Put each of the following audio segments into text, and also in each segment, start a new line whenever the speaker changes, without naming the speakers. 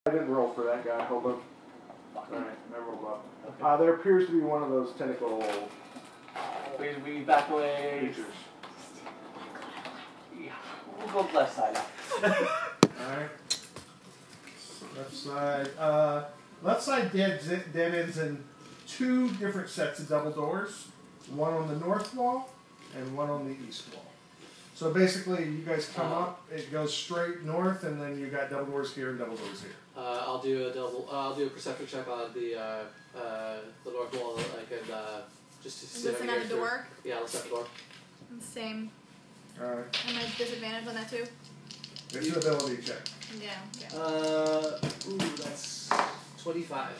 I didn't roll for that guy. Hold up. Alright, I rolled up. Okay. There appears to be one of those tentacle
We back away.
creatures.
Yeah, we'll go left side.
Alright. Left side. Left side dead ends in two different sets of double doors. One on the north wall and one on the east wall. So basically, you guys come up, it goes straight north, and then you got double doors here and double doors here.
I'll do a perception check on the north wall, like, and just to see.
Listen at the door?
Yeah, listen at the door.
Same.
Alright.
And I have disadvantage on that too?
It's an ability check.
Yeah.
Ooh, that's 25.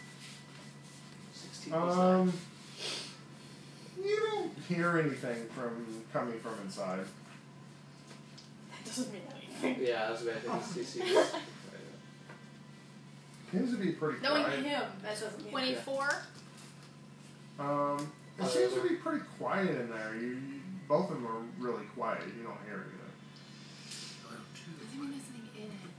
16 plus 9.
You don't hear anything coming from inside.
That doesn't mean anything.
Yeah, that's what I think it's DC.
Seems to be pretty
Knowing
quiet.
him, that doesn't mean 24?
It seems to be pretty quiet in there. Both of them are really quiet. You don't hear anything.
Doesn't mean there's something in it.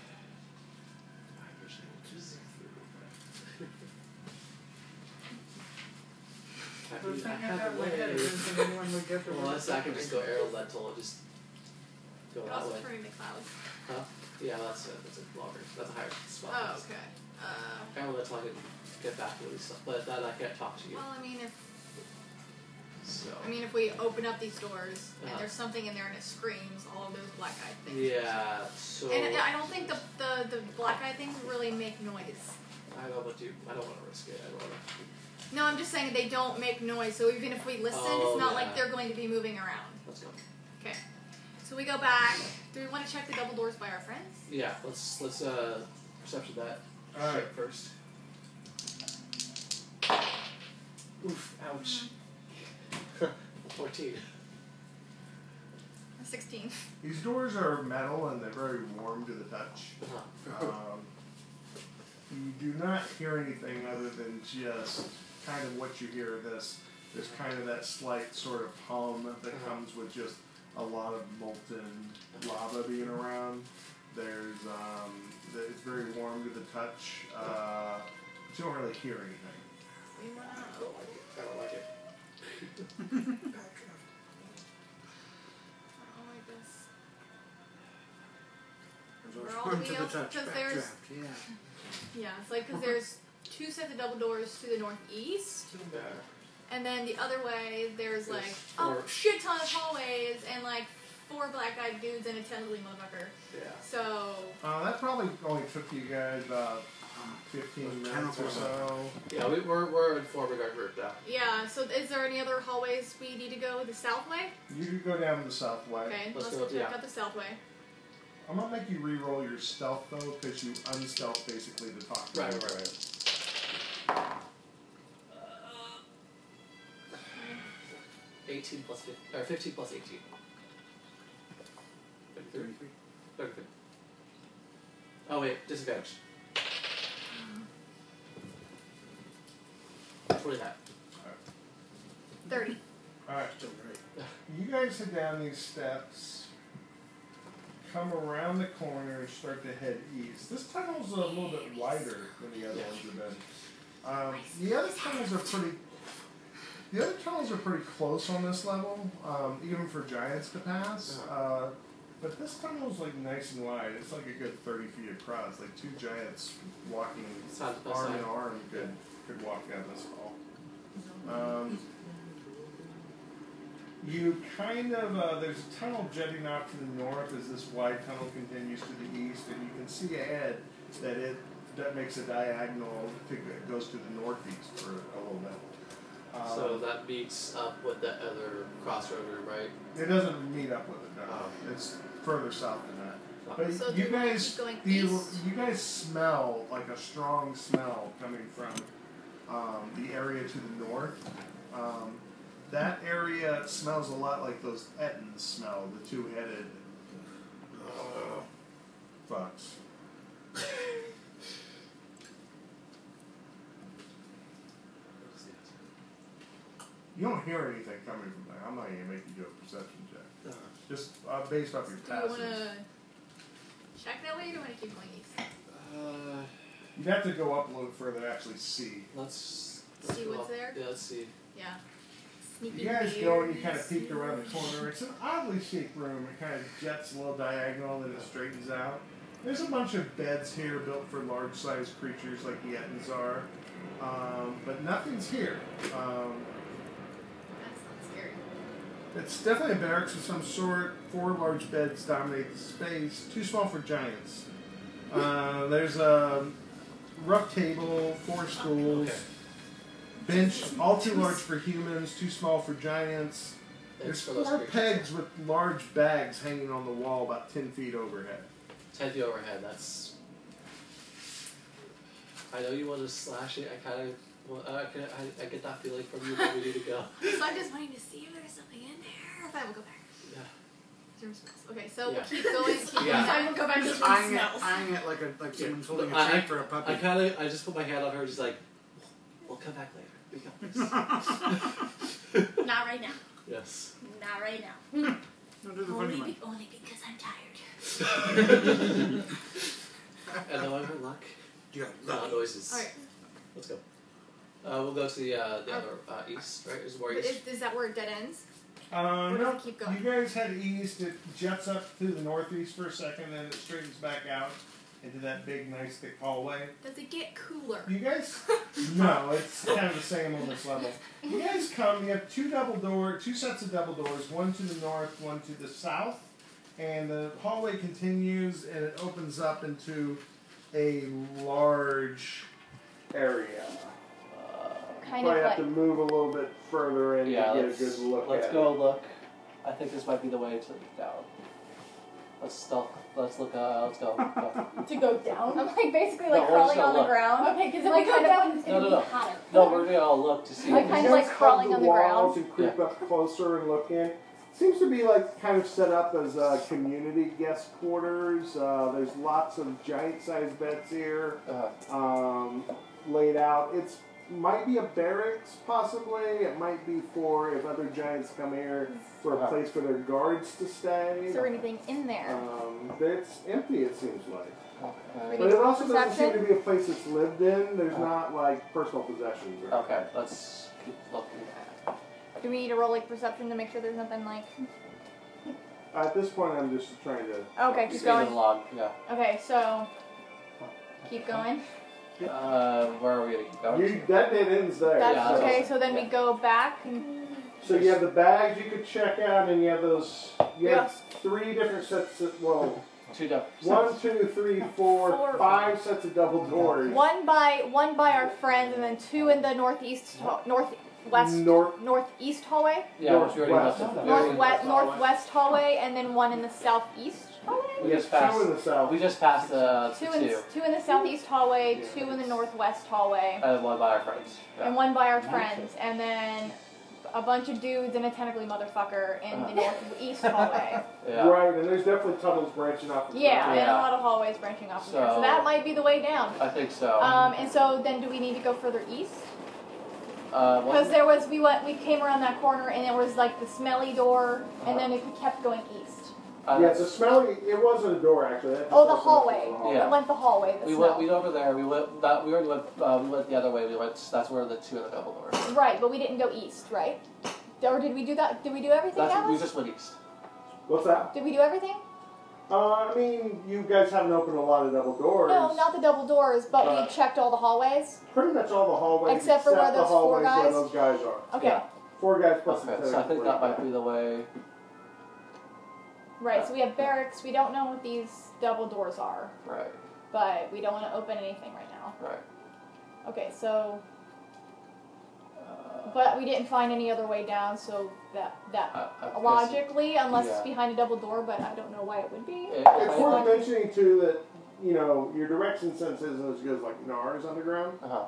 Unless I can just go aerial lentil and just go that
Also
way.
turning the clouds.
Huh? Yeah, that's a longer. That's a higher spot.
Oh, okay.
Aerial lentil I can get back to stuff, but that I can't talk to you.
Well, I mean,
So.
if we open up these doors and there's something in there and it screams, all of those black-eyed things.
Yeah. So.
And I don't think the black-eyed things really make noise.
I know, but I don't want to risk it. I don't want to.
No, I'm just saying they don't make noise, so even if we listen, it's not like they're going to be moving around.
Let's go.
Okay. So we go back. Do we want to check the double doors by our friends?
Yeah, let's perception that.
Alright.
First. Oof, ouch. 14.
16.
These doors are metal and they're very warm to the touch. You do not hear anything other than just kind of what you hear. There's kind of that slight sort of hum that comes with just a lot of molten lava being around. There's it's very warm to the touch. But you don't really hear anything.
We want
I don't like it.
I don't like this. We're all wheels because there's... Yeah, it's like because there's two sets of double doors to the northeast.
Yeah.
And then the other way, there's like a shit ton of hallways and like 4 black-eyed dudes and a tentacly motherfucker.
Yeah.
So...
that probably only took you guys about 15 minutes or so.
Yeah, we're in form of our group now.
Yeah, so is there any other hallways we need to go the south way?
You could go down the south way.
Okay, let's
go,
check out the south way.
I'm gonna make you re-roll your stealth though, because you unstealth basically to talk to them.
Right. 18 plus 15, or 15 plus 18. 33. 33. Oh wait, disadvantage. 29.
30.
Alright. You guys head down these steps, come around the corner, and start to head east. This tunnel's a little bit wider than the other ones have been. The other tunnels are pretty close on this level, even for giants to pass. But this tunnel's like nice and wide. It's like a good 30 feet across. Like 2 giants walking arm in arm could walk down this hall. You kind of, there's a tunnel jutting out to the north as this wide tunnel continues to the east, and you can see ahead that makes a diagonal, goes to the northeast for a little bit.
So that meets up with the other crossroad room, right?
It doesn't meet up with it, no. It's further south than that. But
so
you guys smell like a strong smell coming from the area to the north. That area smells a lot like those Ettins smell, the 2-headed fucks. You don't hear anything coming from there. I'm not going to make you do a perception check. Just based off your passes.
Do you want to check that way or do you want to keep going east?
You'd have to go up a little further to actually see.
Let's
See
go
what's
up.
there?
Yeah, let's see.
Yeah. Sneaky
You guys go and you kind of
bears.
peek around the corner. It's an oddly shaped room. It kind of jets a little diagonal and it straightens out. There's a bunch of beds here built for large-sized creatures like Yettins are, but nothing's here.
That's not scary.
It's definitely a barracks of some sort. 4 large beds dominate the space. Too small for giants. There's a rough table, 4 stools,
Okay.
bench, all too large for humans, too small for giants.
Thanks
There's
for those
4
creatures.
pegs with large bags hanging on the wall about 10 feet overhead.
10 feet overhead. That's. I know you want to slash it. I kind of. Well, I get that feeling from you, but we need to go.
So I'm just wanting to see if there's something in there. Fine, we'll go back.
Yeah.
Room smells. Okay, so
Yeah.
we'll keep going. Keep going.
Yeah.
Fine, we'll go back to the
Just
room
eyeing
smells.
it like someone's holding a
I-
treat for a puppy.
I just put my hand on her, just like, we'll come back later. We got this.
Not right now.
Yes.
Not right now.
Don't do the funny one.
Only because I'm tired.
And now I'm her luck.
You
Loud noises.
Alright.
Let's go. We'll go to the other east, right? Is where
But
east.
is that where it dead ends? Or does
No,
it keep going?
you guys head east. It jets up to the northeast for a second, then it straightens back out into that big, nice, thick hallway.
Does it get cooler?
You guys? No, it's kind of the same on this level. You guys come. You have 2 sets of double doors. One to the north, one to the south, and the hallway continues, and it opens up into a large area.
Kind
Probably
of
have to
like.
move a little bit further in
Yeah,
to get a
let's,
good look
let's
at
go
it.
look. I think this might be the way to down. Let's stealth. Let's look. Let's go. Go.
To go down?
I'm like basically
No,
like
we're just
crawling
gonna
on the
look.
ground.
Okay, because if
Like
we go
kind of-
down, it's
No,
going
no,
to
no.
be hotter.
No, we're gonna all look to see.
Like
if
kind
You
of
guys
like
hug
crawling
the
on the
walls
ground.
and creep up closer and look in. Seems to be like kind of set up as community guest quarters. There's lots of giant-sized beds here laid out. It's might be a barracks, possibly. It might be for if other giants come here for a place for their guards to stay.
Is there anything in there?
It's empty. It seems like.
Okay.
But it also doesn't seem
Perception?
to be a place that's lived in. There's not like personal possessions. Or
Okay. Let's keep looking.
Do we need to roll like perception to make sure there's nothing like?
At this point, I'm just trying to.
Okay, keep
Speed
going.
of the log. Yeah.
Okay, so keep going.
Where are we gonna keep going?
That dead ends there.
That's
Yeah,
okay.
that's
So then we
yeah.
go back and
So you have the bags you could check out, and you have those. You have
Yeah.
3 different sets of, well,
2 different.
1, 2, 3, 4,
Four.
5 sets of double doors.
one by our friends, and then 2 in the northeast, northeast hallway,
Yeah, which we already
Northwest.
looked at. We already-
northwest hallway, and then 1 in the southeast hallway.
We just
There's 2
passed.
in the south.
We just passed the
2 in the southeast hallway, 2 in the northwest hallway,
and 1 by our friends. Yeah.
and 1 by our friends, and then a bunch of dudes and a tentacly motherfucker in the northeast hallway.
Yeah.
Right, and there's definitely tunnels branching off. from
Yeah,
there.
and a
Yeah.
lot of hallways branching off from here.
So-
So that might be the way down.
I think so.
And so then do we need to go further east?
What-
Because we came around that corner and there was like the smelly door, and then it kept going east.
Yeah, the smelly. It wasn't a door actually. That just
Oh, the
opened up
hallway.
to
Yeah.
It went the hallway. The
we
smell.
went over there. We went. We already went. We went the other way. We went. That's where the 2 in the double doors.
Right, but we didn't go east, right? Or did we do that? Did we do everything,
We
Alice?
just went east.
What's that?
Did we do everything?
I mean, you guys haven't opened a lot of double doors.
No, not the double doors, but we
Right.
checked all the hallways.
Pretty much all the hallways
Except for where
the
those 4
hallways
guys?
where those guys are.
Okay,
Yeah.
4 guys plus
Okay,
the
so I think that might be the way.
right. So we have barracks. We don't know what these double doors are,
Right.
but we don't want to open anything right now.
Right.
Okay, so but we didn't find any other way down, so that
I guess-
logically, unless it's
Yeah.
behind a double door, but I don't know why it would be.
If
It's
I-
worth mentioning too that your direction sense isn't as good as like NARS underground,
Uh-huh.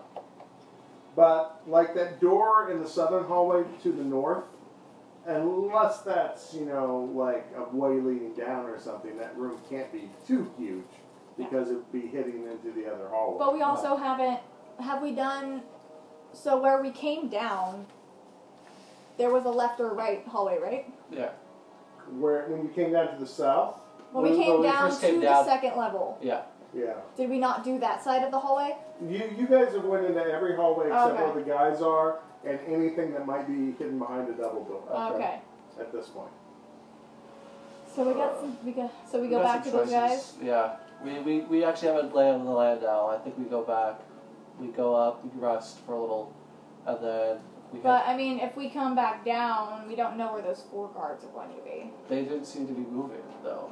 but like that door in the southern hallway to the north, unless that's like a way leading down or something, that room can't be too huge because it'd be hitting into the other hallway.
But we also have we done, so where we came down, there was a left or right hallway, right?
Yeah.
When you came down to the south.
Well, we
When
came
we
down
first
to
came
the
down-
second level.
Yeah.
Yeah.
Did we not do that side of the hallway?
You guys have went into every hallway except
Okay.
where the guys are, and anything that might be hidden behind a double door.
Okay.
At this point.
So we got some. So we go
got
back to
some
those guys.
choices. Yeah. We actually have a lay of the land now. I think we go back. We go up. We rest for a little, and then we.
But I mean, if we come back down, we don't know where those 4 guards are going to be.
They didn't seem to be moving though.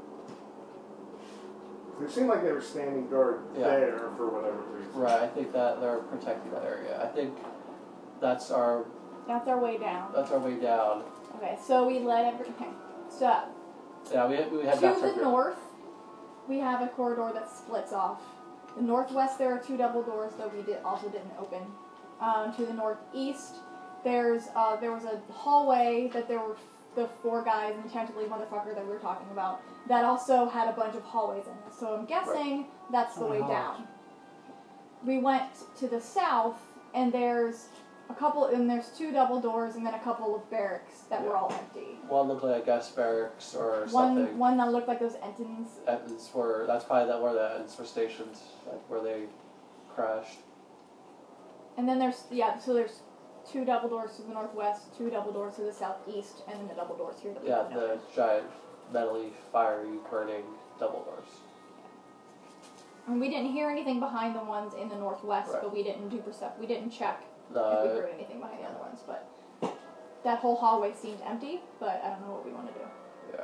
It seemed like they were standing guard
Yeah.
there for whatever reason.
Right. I think that they're protecting that area. I think that's our
That's our way down.
way down.
Okay, so we let everything. So
Yeah. We head back
to the north, we have a corridor that splits off. The northwest, there are 2 double doors that we also didn't open. To the northeast, there was a hallway that there were the 4 guys and the tentacly motherfucker that we were talking about that also had a bunch of hallways in it. So I'm guessing that's the way down. We went to the south, and there's 2 double doors and then a couple of barracks that were all empty.
One looked like a guest barracks or something.
One that looked like those Entons.
That's probably where the Entons were stationed, like where they crashed.
And then there's 2 double doors to the northwest, 2 double doors to the southeast, and then the double doors here that we don't
the
know.
giant, metally, fiery, burning double doors.
And we didn't hear anything behind the ones in the northwest,
Right.
but we didn't we didn't check if we
The
heard anything behind the other ones. But that whole hallway seemed empty, but I don't know what we want to do.
yeah.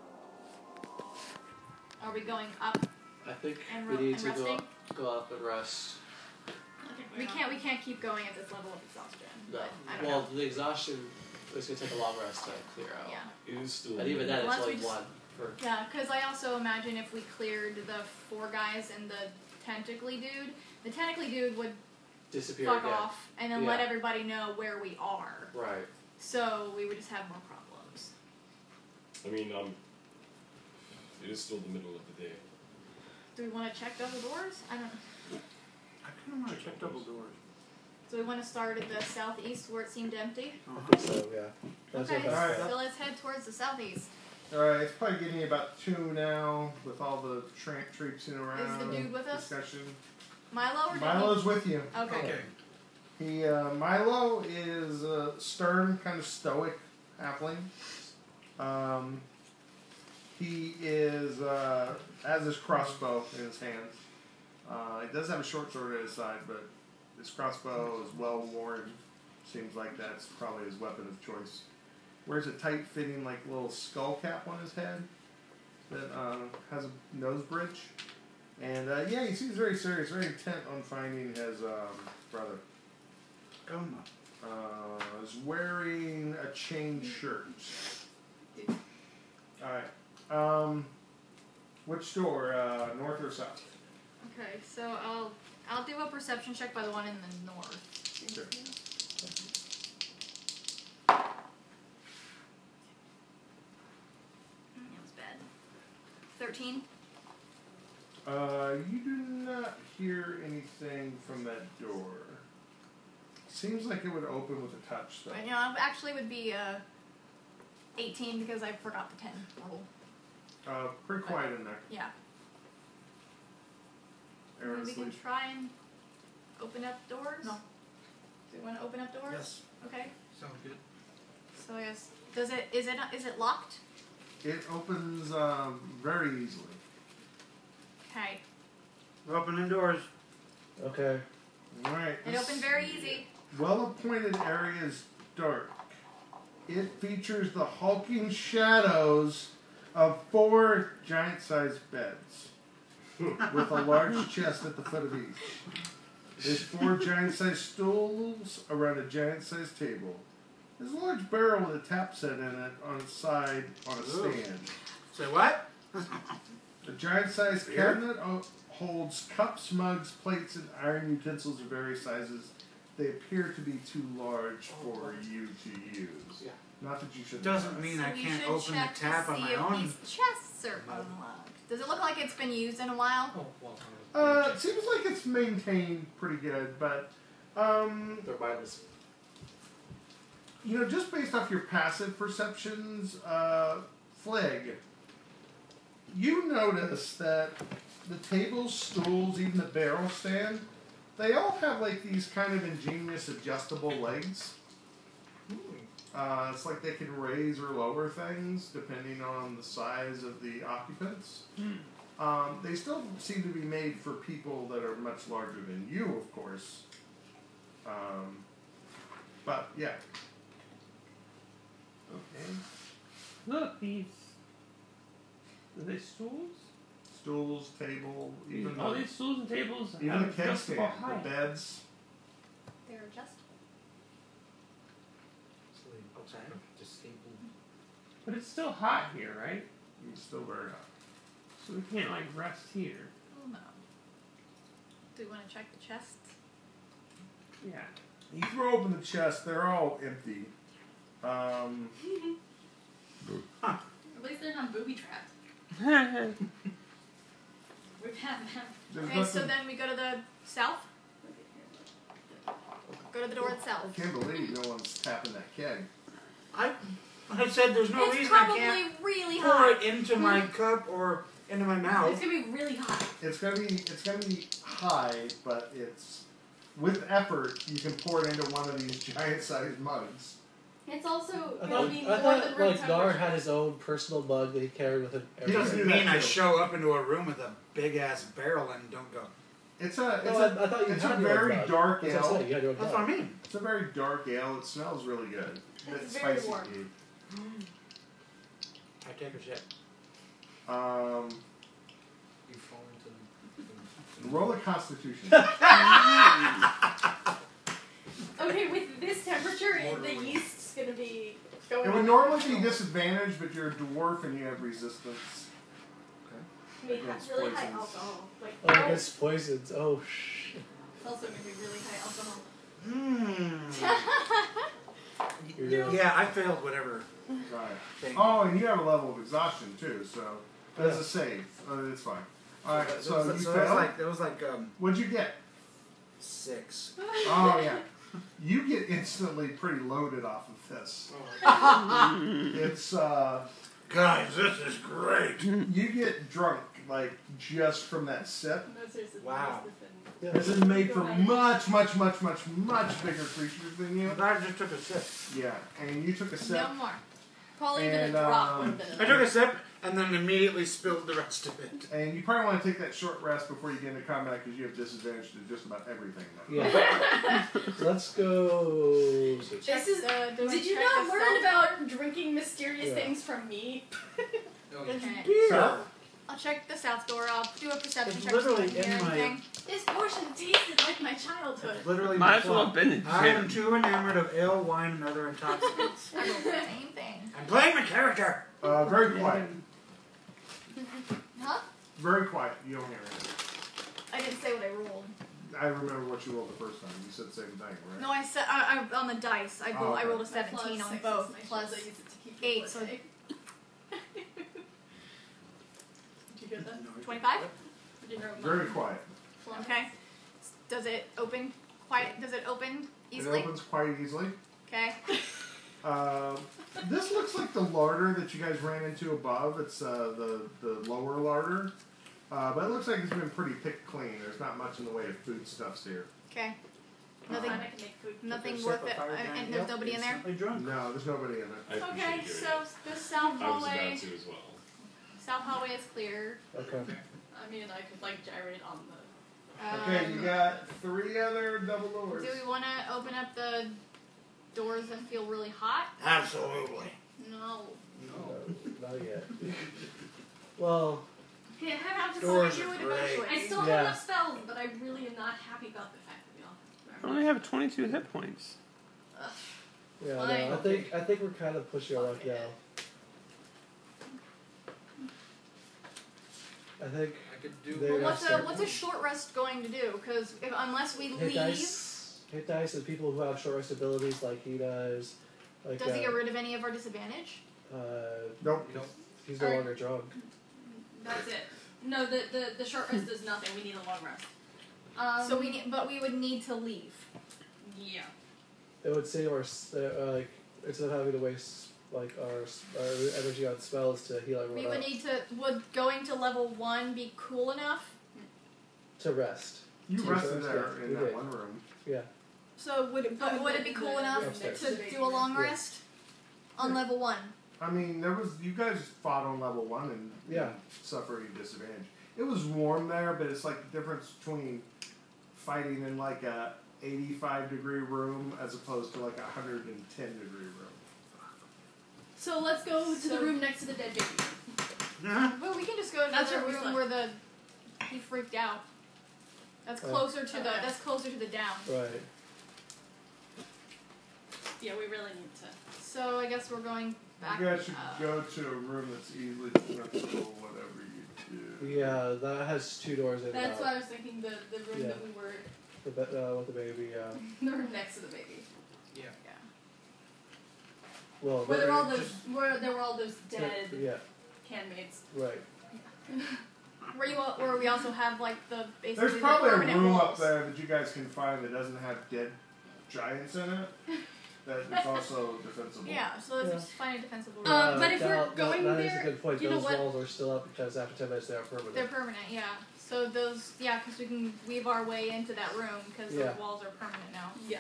Are we going up?
I think
And
we need
and
to
resting?
go up and rest.
We can't keep going at this level of exhaustion.
No.
But I don't
Well,
know.
the exhaustion is going to take a long rest to clear out.
Yeah.
It is still.
And even then, it's
Unless
only
we just-
1 for.
Yeah, because I also imagine if we cleared the 4 guys and the tentacly dude would
Disappear
fuck
again.
off and then let
Yeah.
everybody know where we are.
Right.
So we would just have more problems.
I mean, it is still the middle of the day.
Do we want to check double doors? I don't.
I kind of want to check double doors.
So we want to start at the southeast where it seemed empty.
I think so, yeah. That's
Okay,
our best bet.
so let's head towards the southeast.
Alright, it's probably getting about 2 now with all the traipsing around.
Is the dude with us?
Discussion.
Milo or did
Milo's with you.
he? Okay.
He Milo is a stern, kind of stoic halfling. He is has his crossbow in his hands. He does have a short sword at his side, but his crossbow is well worn. Seems like that's probably his weapon of choice. Wears a tight-fitting, like, little skull cap on his head that has a nose bridge. And yeah, he seems very serious, very intent on finding his brother. Is wearing a chain shirt. Alright. Which door? North or south?
Okay, so I'll do a perception check by the one in the north.
Sure.
That was bad. 13.
You do not hear anything from that door. Seems like it would open with a touch, though.
But, you know, it actually would be 18 because I forgot the 10 roll.
Pretty quiet in there.
Yeah.
Aaron's
We can
asleep.
try and open up doors?
No.
Do you want to open up doors?
Yes.
Okay.
Sounds good.
So I guess is it locked?
It opens very easily.
Okay.
We're opening doors.
Okay.
Alright.
It opened very easy.
Well-appointed area is dark. It features the hulking shadows of 4 giant-sized beds with a large chest at the foot of each. There's 4 giant-sized stools around a giant-sized table. There's a large barrel with a tap set in it on its side on a stand.
Say what?
The giant-sized cabinet holds cups, mugs, plates, and iron utensils of various sizes. They appear to be too large for you to use.
Yeah.
Not that you should.
Doesn't mean I
So we
can't
should
open the
check
tap
to
on
see
my
if
own.
these chests are unlocked. Does it look like it's been used in a while?
Oh, well,
It seems like it's maintained pretty good, but
they're mindless.
you know, just based off your passive perceptions, Flig, you notice that the tables, stools, even the barrel stand, they all have like these kind of ingenious adjustable legs. It's like they can raise or lower things depending on the size of the occupants. They still seem to be made for people that are much larger than you, of course. But yeah. Okay.
Look, these. Are they stools?
Stools, table, even
All
the,
these stools and tables
even
have
the keg stand,
adjustable height.
the beds.
They're adjustable.
But it's still hot here, right?
It's still very hot.
So we can't like rest here.
Oh no. Do we want to check the chests?
Yeah.
You throw open the chest; they're all empty.
At least they're not booby trapped. We've had them.
There's
Okay, so
nothing-
then we go to the south. Go to the door itself.
I can't believe no one's tapping that keg.
I said there's no
It's
reason I
probably
can't
really
pour
hot.
it into my cup or into my mouth.
It's gonna be really hot.
It's gonna be high, but it's with effort. You can pour it into one of these giant-sized mugs.
It's also
I
gonna be
thought,
more
I
than
thought
room
like Gar
temperature.
had his own personal mug that he carried with him.
It
He
doesn't
do that
mean I
too.
show up into a room with a big ass barrel and don't go.
It's
No,
a
I thought you
it's
had
a
your own
very
mug.
dark
That's what I'm
ale.
saying, you had your own
That's
mug.
what I mean.
It's a very dark ale. It smells really good.
It's
It's
very
spicy.
warm.
I take a sip.
You fall into
Roll a Constitution.
Okay, with this temperature, the yeast's gonna be going.
It would normally be disadvantaged, but you're a dwarf and you have resistance.
We have
against
really high
poisons.
alcohol. Like,
Oh, I guess poisons. Oh, shit.
it's also gonna be really high alcohol.
You're
Yeah, I failed whatever
Right.
thing.
Oh, and you have a level of exhaustion too, so that's a save. It's fine. All right, so you
it was
failed.
like
What'd you get?
6.
Oh yeah, you get instantly pretty loaded off of this. It's
Guys, this is great.
you get drunk like just from that sip.
No, seriously.
Wow.
This is made for much bigger creatures than you.
I just took a sip.
Yeah, and you took a sip.
No more. Probably even a
And,
drop would have been
I
enough.
took a sip and then immediately spilled the rest of it.
And you probably want to take that short rest before you get into combat because you have disadvantage to just about everything. Now.
Yeah. Let's go.
This is.
Did you not learn about drinking mysterious things from me?
Okay.
Beer.
I'll check the south door. I'll do a perception
It's
check. to see if I
literally
can hear
in my-
anything. This portion tasted like my childhood.
Literally.
Might
my
as well
plot.
have been in
I am
gym.
too enamored of ale, wine, and other intoxicants.
I rolled the same thing.
I'm playing my character.
Very quiet.
Huh?
Very quiet. You don't hear anything.
I didn't say what I rolled.
I remember what you rolled the first time. You said the same thing, right?
No, I said I on the dice. I
okay.
rolled a
My
17
plus
on
6
both.
is my
Plus
shield. I use it to keep
8,
your
so
blood safe. Did you get that?
25.
Did you roll
Very
mine?
quiet.
Okay. Does it open quiet? Does it open easily?
It opens quite easily.
Okay.
This looks like the larder that you guys ran into above. It's the lower larder. But it looks like it's been pretty picked clean. There's not much in the way of foodstuffs here.
Okay. Nothing.
Fine, I can make food.
Nothing
Sip
worth
of
it.
fire
And
giant
there's
ale,
nobody in there.
instantly drunk.
No, there's nobody in it.
I appreciate
Okay.
you
So
doing
the south
it. I was
hallway.
about to as well.
South hallway is clear.
Okay.
I mean, I could like gyrate on the.
Okay, you got 3 other double doors.
Do we want to open up the doors and feel really hot?
Absolutely.
No.
No, not yet. Well,
Yeah, I have to
Doors
do
are
it
great.
eventually. I still
Yeah.
have enough spells, but I really am not happy about the fact that we all
I only have 22 hit points.
yeah,
Fine.
no, I think we're kind of pushing our luck now. I think
I could do.
They
Well,
are
what's a short rest going to do? Because unless we
hit
leave,
hit dice, and people who have short rest abilities like he does. Like,
does he get rid of any of our disadvantage?
Nope.
Nope.
He's no longer drunk.
That's it. No, the short rest does nothing. We need a long rest.
So we need, but we would need to leave.
Yeah.
It would save our like instead of having to waste like our energy on spells to heal everyone
We would
up.
need to. Would going to level 1 be cool enough
to rest.
You
To
rested
rest,
there
yeah,
in
we
that
did.
one room.
Yeah.
So would it be cool enough
Upstairs.
to do a long
Yeah.
rest on level 1?
I mean, you guys fought on level 1 and
Yeah.
suffered any disadvantage. It was warm there, but it's like the difference between fighting in like a 85-degree room as opposed to like a 110-degree room.
So let's go to the room next to the dead baby. Well, we can just go to
That's
the
where we
room
slept.
where he freaked out. That's
Oh.
closer to that's closer to the down.
Right.
Yeah, we really need to.
So I guess we're going back.
You guys should go to a room that's easily defensible, whatever you do.
Yeah, that has 2 doors in
That's
it.
why I was thinking the room
Yeah.
that we were.
With the baby, yeah.
The room next to the baby.
Yeah.
Well,
Where there were all those dead
Yeah,
handmaids.
right.
Where we also have like the basically
There's
the
probably a
permanent
room
walls.
up there that you guys can find that doesn't have dead giants in it. That is also defensible.
Yeah, so let's
Yeah.
just find a defensible room.
But if we're going
that
there,
is a good point.
you know
Those
what?
walls are still up because after 10 minutes they are permanent.
They're permanent, yeah. So those, because we can weave our way into that room because
Yeah.
those walls are permanent now.
Yeah.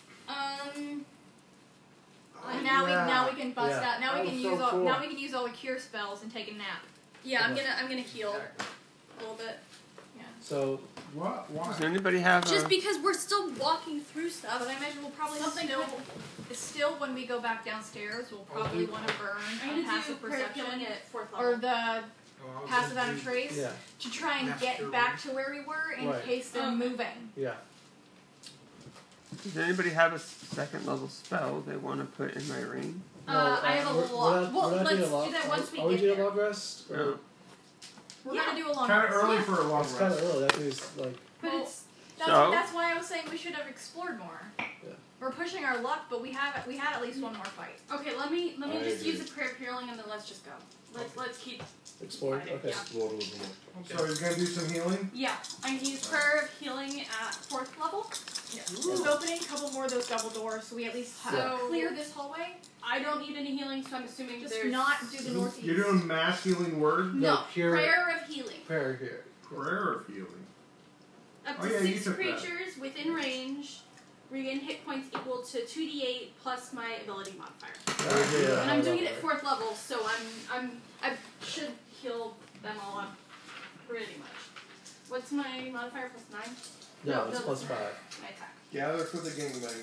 And now we can bust
Yeah.
out. Now
That
we can
was so
use all.
cool.
Now we can use all the cure spells and take a nap.
Yeah, I'm gonna heal a little bit.
So,
What? Why?
Does anybody have
Just because we're still walking through stuff.
But I imagine we'll probably
Something
still when we go back downstairs, we'll probably want to burn
I'm
a
gonna do
passive
prayer
perception
healing at 4th level.
or the
Oh,
passive out of trace
yeah,
to try and
Master
get back to where we were in
Right.
case they're moving.
yeah.
Does anybody have a second level spell they want to put in my ring?
I have a lot. Well, let's do that once we
Are we
get
doing a
there.
long rest? Or-
No.
We're gonna do a long
Kind of
rest.
early
Yeah.
for a long
It's kind
rest.
of early. That means like
But
Well,
it's
That's why I was saying we should have explored more.
Yeah.
We're pushing our luck, but we had at least one more fight.
okay. Let me
I
just
agree.
use the prayer healing and then let's just go. Let's keep.
exploring.
Fighting,
Okay.
yeah.
Explore a little more.
So you're gonna do some healing?
Yeah, I'm gonna use prayer of healing at 4th level.
Just opening a couple more of those double doors, so we at least
Yeah.
clear this hallway.
I don't need any healing, so I'm assuming
Just
there's
not do the northeast.
You're doing mass healing word?
no
pure
prayer of healing.
prayer here.
Prayer of healing.
Up
Oh,
to
yeah, you
6
took that.
creatures within range regain hit points equal to 2d8 plus my ability modifier.
Yeah,
And I'm doing it at 4th level, so I should heal them all up pretty much. What's my modifier plus 9?
No, it's
no,
plus
that's
5.
My attack.
Gather for the gangbang.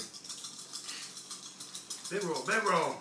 Big roll, big roll.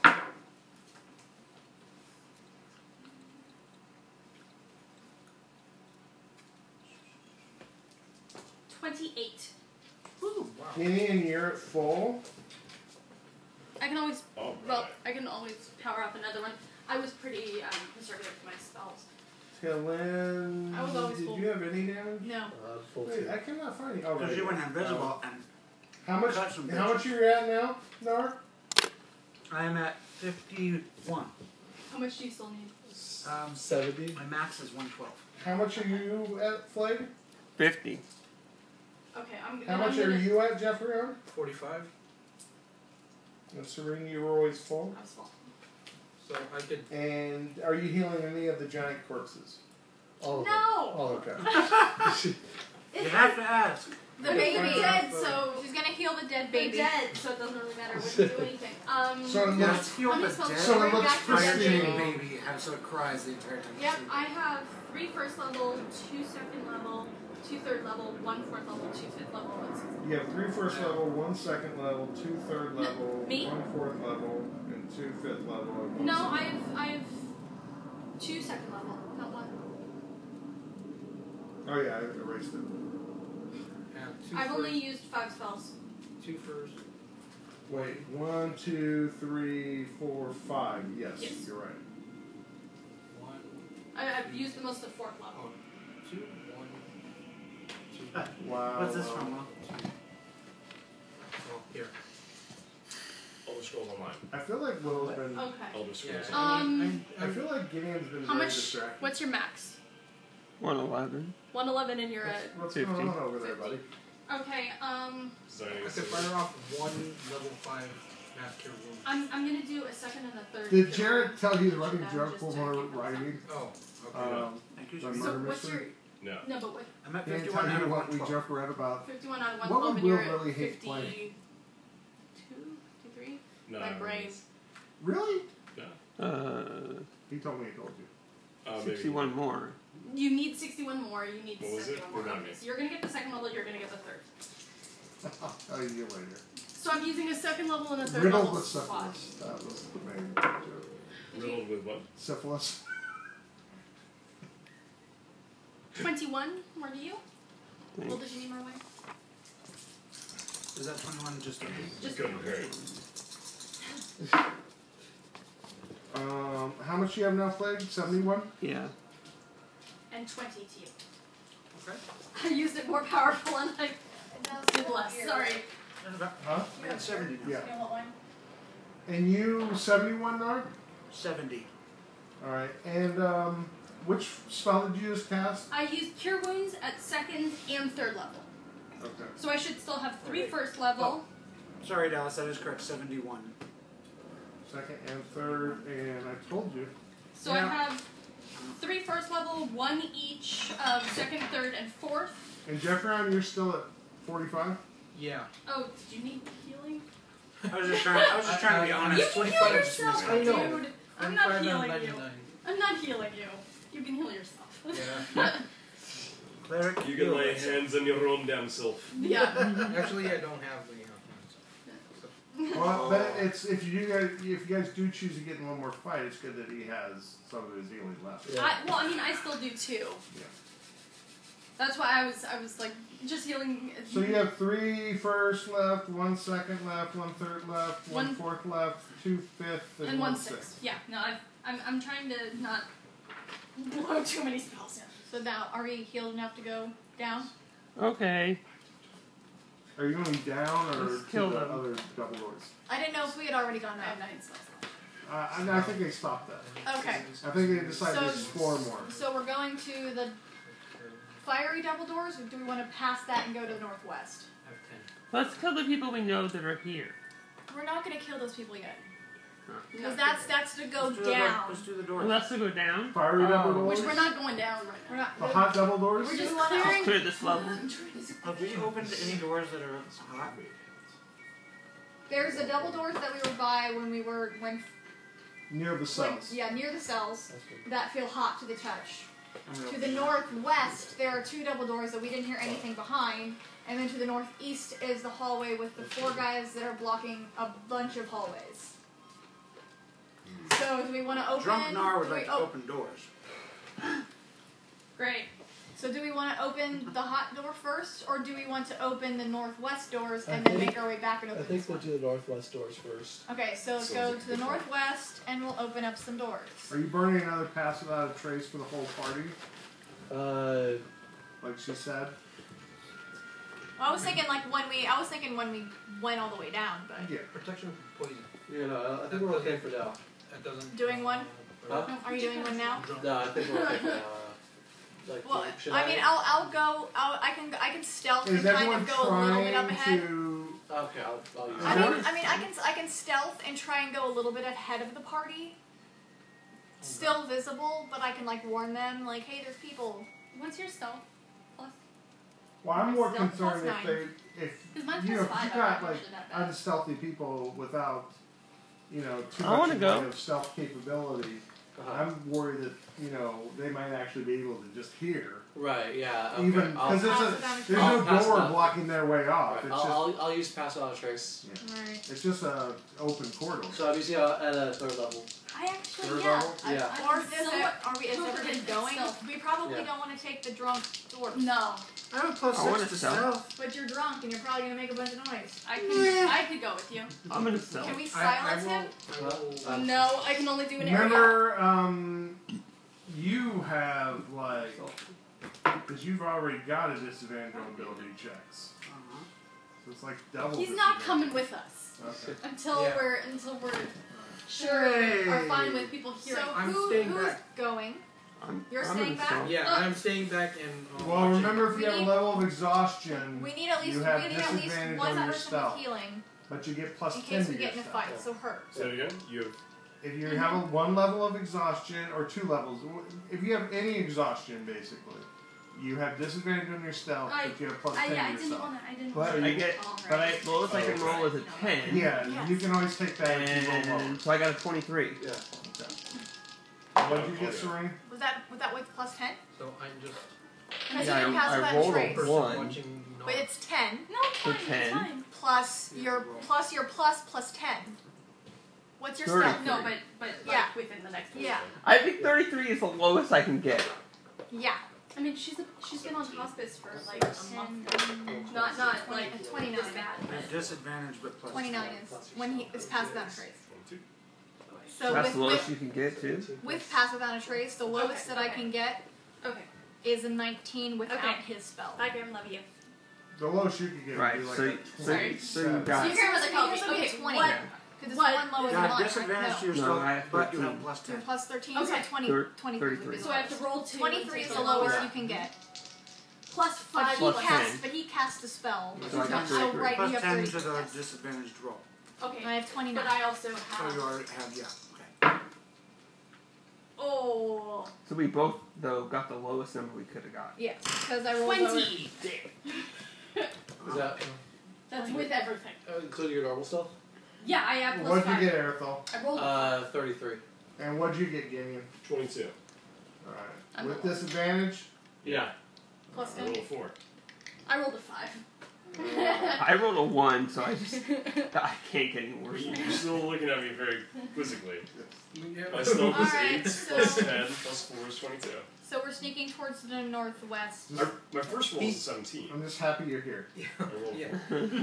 28.
Woo, wow.
Gideon, you're at full.
I can always
All
well,
right.
I can always power up another one. I was pretty conservative with my spells.
Helen,
I was always
did
full.
you have any damage?
No.
Full
Wait,
2.
I cannot find you. Oh,
Because
right.
you went invisible, and
How much?
Got some
How much are you at now, Nar?
I am at 51.
How much do you still need?
70.
My max is 112.
How much are you at, Flag?
50.
Okay, I'm
How much are you at, Jeffrey?
45.
And Serena, you were always full.
I was full.
So I could.
And are you healing any of the giant corpses?
All of them.
No!
All of them.
Okay.
You have to ask.
The baby
Fine.
dead, so she's gonna heal the dead
They're
baby.
dead, so it doesn't really matter when you do anything.
So it
Yeah,
looks,
let's heal
How many
the
spells
dead.
do
So
you
it
bring
looks
back from the dead
pristine.
baby?
baby, and so it cries the entire time.
Yep, I have 3 first level, 2 second level, 2 third level, 1 4th level, 2 5th level, 1 6th level.
you have 3 first level, 1 second level, 2 third level,
me?
1 fourth level, and 2 fifth level. and 1
No,
sixth.
I have 2 second level, not 1.
Oh yeah, I erased it.
I've only used 5 spells.
2 first.
Wait, 1, 2, 3, 4, 5. Yes,
Yes.
you're right.
1,
I've used the most at 4th level.
2, 1, 2.
Wow.
What's this
wow.
from, Will? Oh, here.
Elder Scrolls Online.
I feel like Will's been.
Okay.
Elder Scrolls
Yeah.
Online.
I feel like Gideon's been
How
very
much?
distracted.
What's your max?
111.
111 and you're at.
What's
50.
going on over there, buddy?
Okay,
Designing
I
a
could
system.
fire off 1 level 5 mass cure wound.
I'm gonna do a second and a third.
Did
cure.
Jared tell you the running
Just
joke
to
when
keep
we're
myself up.
writing?
Oh, okay.
Um,
Thank you,
the
Jimmy.
So
murder
what's your
mystery?
No.
No, but with
I'm at
The
51
entire
out of
what we
112.
just read about.
51 out of
What
112
would
and you're
Will really
at
hate
52,
playing?
53?
No.
My brain.
Really?
No.
He told me he told you.
Maybe.
61 more.
You need 61 more, you need
What was
71
it?
more.
Remind
Okay,
me.
so you're going to get the second level, you're going to get the third.
I'll tell you later.
So I'm using a second level and a third
Riddled
level
with
slot.
syphilis. That was the main joke.
Riddled with what?
Syphilis.
21 more to you?
Thanks.
Well, does you need more away?
Is that 21 just a
Just
Couldn't hurt.
How much do you have now, Flag? 71?
Yeah.
and 20 to you.
Okay.
I used it more powerful and I did less. Sorry.
Huh?
I got 70 now.
Yeah.
You want one?
And you 71 now?
70.
Alright. And which spell did you just cast?
I used Cure Wounds at second and third level.
Okay.
So I should still have 3
Okay.
first level.
Sorry, Dallas, that is correct. 71.
Second and third, and I told you.
So I
Yeah.
have 3 first level, 1 each of second, third, and fourth.
And Jeffron, you're still at 45?
Yeah.
Oh, did you need healing?
I was just trying to be honest.
You can heal yourself,
I know.
dude. I'm not healing you. I'm not healing you. You can heal yourself.
Yeah. Cleric,
You can lay hands on your own damn self.
Yeah.
Actually, I don't have the
Well, but it's if you guys do choose to get in one more fight, it's good that he has some of his healing left.
I mean, I still do too.
Yeah.
That's why I was like just healing.
So you have 3 first left, 1 second left, 1 third left, 1
One-
fourth left, 2 fifth, and
1
1
sixth.
sixth.
Yeah. No, I'm trying to not blow too many spells.
So now, are we healed enough to go down?
Okay.
Are you going down or
Let's
to
kill
the
them.
other double doors?
I didn't know if we had already gone
I have
down.
9 spells.
I think they stopped that.
Okay.
I think they decided to
So-
explore more.
So we're going to the fiery double doors, or do we want to pass that and go to the northwest?
I have 10.
Let's kill the people we know that are here.
We're not going to kill those people yet.
No.
Because that's to go
Let's do the
down.
Let's do the door.
Unless we go down.
Fiery double doors?
Which we're not going down right
We're
now.
not.
The hot double doors?
We're just
Let's
clearing.
clear this level.
Have we opened any doors that are hot?
There's the double doors that we were by when
Near the cells.
yeah, near the cells that feel hot to the touch.
I'm gonna
To
open
the
them.
northwest, there are 2 double doors that we didn't hear anything behind, and then to the northeast is the hallway with the 4 guys that are blocking a bunch of hallways. So do we want to open?
Drunk Nar would
do we
like to
op-
open doors.
Great.
So do we want to open the hot door first, or do we want to open the northwest doors and
I
then
think-
make our way back and
I
open
think
this
we'll
one?
do the northwest doors first.
Okay, so let's
Sounds
go
like
to
a
the
good plan.
northwest and we'll open up some doors.
Are you burning another pass without a trace for the whole party? Like she said?
Well, I was thinking when we went all the way down, but
Yeah.
Protection from poison.
You know, I think we're okay for now.
That doesn't.
Doing one?
Huh?
Are you doing one now?
No, I think we're okay for now. Like,
Well,
should
I mean, I'll go. I can stealth
Is
and kind
everyone
of go a little bit up
trying
ahead.
to...
Okay, I'll use
I
it.
mean, I can stealth and try and go a little bit ahead of the party. Still visible, but I can like warn them, like, hey, there's people.
What's your stealth? Plus?
Well, I'm more
Stealth
concerned
plus
if
9.
Because mine's
you
plus
know, if
5.
you
I'm
got
not
like
actually that bad.
unstealthy people without, too
I
much
wanna go.
of stealth capability,
Uh-huh.
I'm worried that, they might actually be able to just hear.
Right, yeah, okay.
Even,
I'll,
because there's
I'll
no
pass
door
that.
blocking their way off.
right,
It's just,
I'll use pass without a trace.
Alright.
it's just a open corridor.
So I'm using at a 3rd level.
I actually,
Third
yeah.
level?
Yeah.
Or is
somewhat
everybody
confident
going?
stealth.
We probably
Yeah.
don't want to take the drunk dwarf.
No.
I have a plus
I wanna
6 to
stealth.
stealth.
But you're drunk and you're probably gonna make a bunch of noise.
I could go with you.
I'm gonna stealth.
Can we
I
silence him?
will.
No, I can only do an area.
Remember, you have, like, because you've already got a disadvantage on ability checks. So it's like double
He's not
disadvantage.
coming with us
Okay.
until
Yeah.
we're sure we are fine with people
So
hearing.
I'm staying
who's
back.
going? You're
I'm
staying
gonna
back?
stealth.
Yeah, I'm staying back and.
Well,
watching.
remember if
We
you have a
need-
level of exhaustion,
We need at least
you have
one
disadvantage on your
person with
stealth,
healing
but you get plus
in
10
case
to
we
your
get in a
stealth.
fight. So her.
Say it again. You have
If you have one level of exhaustion, or 2 levels, if you have any exhaustion, basically,
You have disadvantage on your stealth, but you have plus 10
yeah, I
to
didn't
yourself.
want to. I didn't
But
want
I
to.
get, but I the lowest I can roll is a 10.
Yeah, you can always take that if you roll lower.
And so I got a 23.
Yeah.
What did you get, Serene?
Was that with plus 10?
So I'm just
Because
Yeah,
you didn't pass
I
without a
rolled
trace.
a 1.
watching.
But it's 10
No, it's fine.
For 10.
It's fine.
plus your plus 10. What's your
30.
stealth?
No, but like
Yeah.
within the next.
Yeah.
I think 33 is the lowest I can get.
Yeah.
I mean, she's been on hospice for like a month. Not like
29.
this bad.
At disadvantage, but plus
29 is when he is past without a trace.
22.
So
That's the lowest
with
you can get, too.
pass without a trace, the lowest
Okay,
that I
okay.
can get
Okay.
is a 19 without
Okay.
his spell.
Bye, Graham. Love you.
The lowest you can get
Right,
would be like
so
a
you
27.
got.
So you're with a
Because
copy.
it'll be a
Okay,
20.
what?
Because
What?
it's one lower
You
than
have
mine,
disadvantage
right?
to your
No,
stealth,
I have
but you
13.
have plus
So
10.
plus 13,
Okay.
so 20,
Thir-
23 would be
33.
the
So I have
lowest.
to roll 2.
23 is
to
the
take
lowest
it.
you can get.
Plus 5.
Plus 10.
But he cast a spell.
So I got
So
33.
right,
Plus
you have
10
30.
to the
Yes.
disadvantaged roll.
And I
Okay.
have 29.
But I also
So
have.
you already have, yeah. Okay.
Oh.
So we both, though, got the lowest number we could have got.
Yeah, because I rolled
20.
Is that
That's with everything.
including your normal stuff?
Yeah, I have plus
What'd
5.
you get, Erithal?
I rolled a 5.
33.
And what'd you get, Gideon?
22.
Alright.
I'm
With
the
disadvantage?
Yeah.
plus
I rolled
10.
a 4.
I rolled a 5.
I rolled a 1, so I just. I can't get any worse.
You're still looking at me very quizzically.
Yeah.
My stealth is
Alright,
8,
so-
plus 10, plus 4 is 22.
So we're sneaking towards the northwest.
My first roll is a 17.
I'm just happy you're here.
I rolled
Yeah.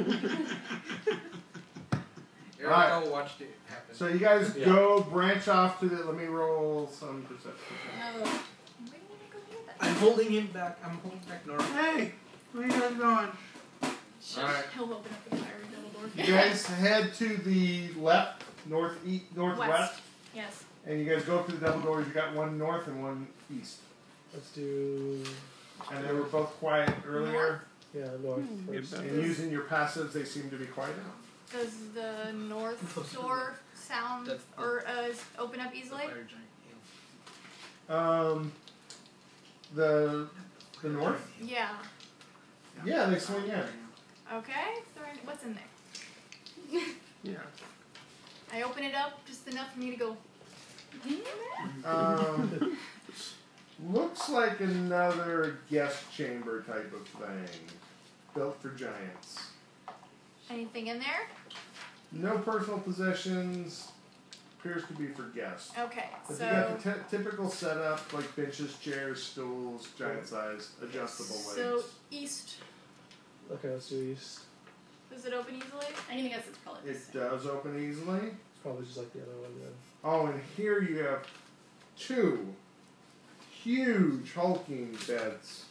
4.
Alright.
Eric watched it happen.
So you guys
Yeah.
go branch off to the. Let me roll some perception.
Where do you want to go near that?
I'm holding him back. I'm holding back Nora.
Hey, where you guys going?
Alright.
He'll open up the fiery double door.
You guys head to the left, northwest,
West. Yes.
and you guys go up to the double doors. You got one north and one east.
Let's do
And they were both quiet earlier.
north
Good
first.
bet.
And using your passives, they seem to be quiet now.
Does the north door sound
That's the-
or open up easily?
Fire giant.
The north?
Yeah.
Yeah, they swing in.
Okay. What's in there?
Yeah.
I open it up just enough for me to go.
Looks like another guest chamber type of thing, built for giants.
Anything in there?
No personal possessions. Appears to be for guests.
Okay.
But
So
you got the typical setup, like benches, chairs, stools, giant size, adjustable
so
legs.
east.
Okay, let's do east.
Does it open easily?
I'm gonna guess it's probably
It does open easily.
It's probably just like the other one then.
Oh, and here you have two huge hulking beds.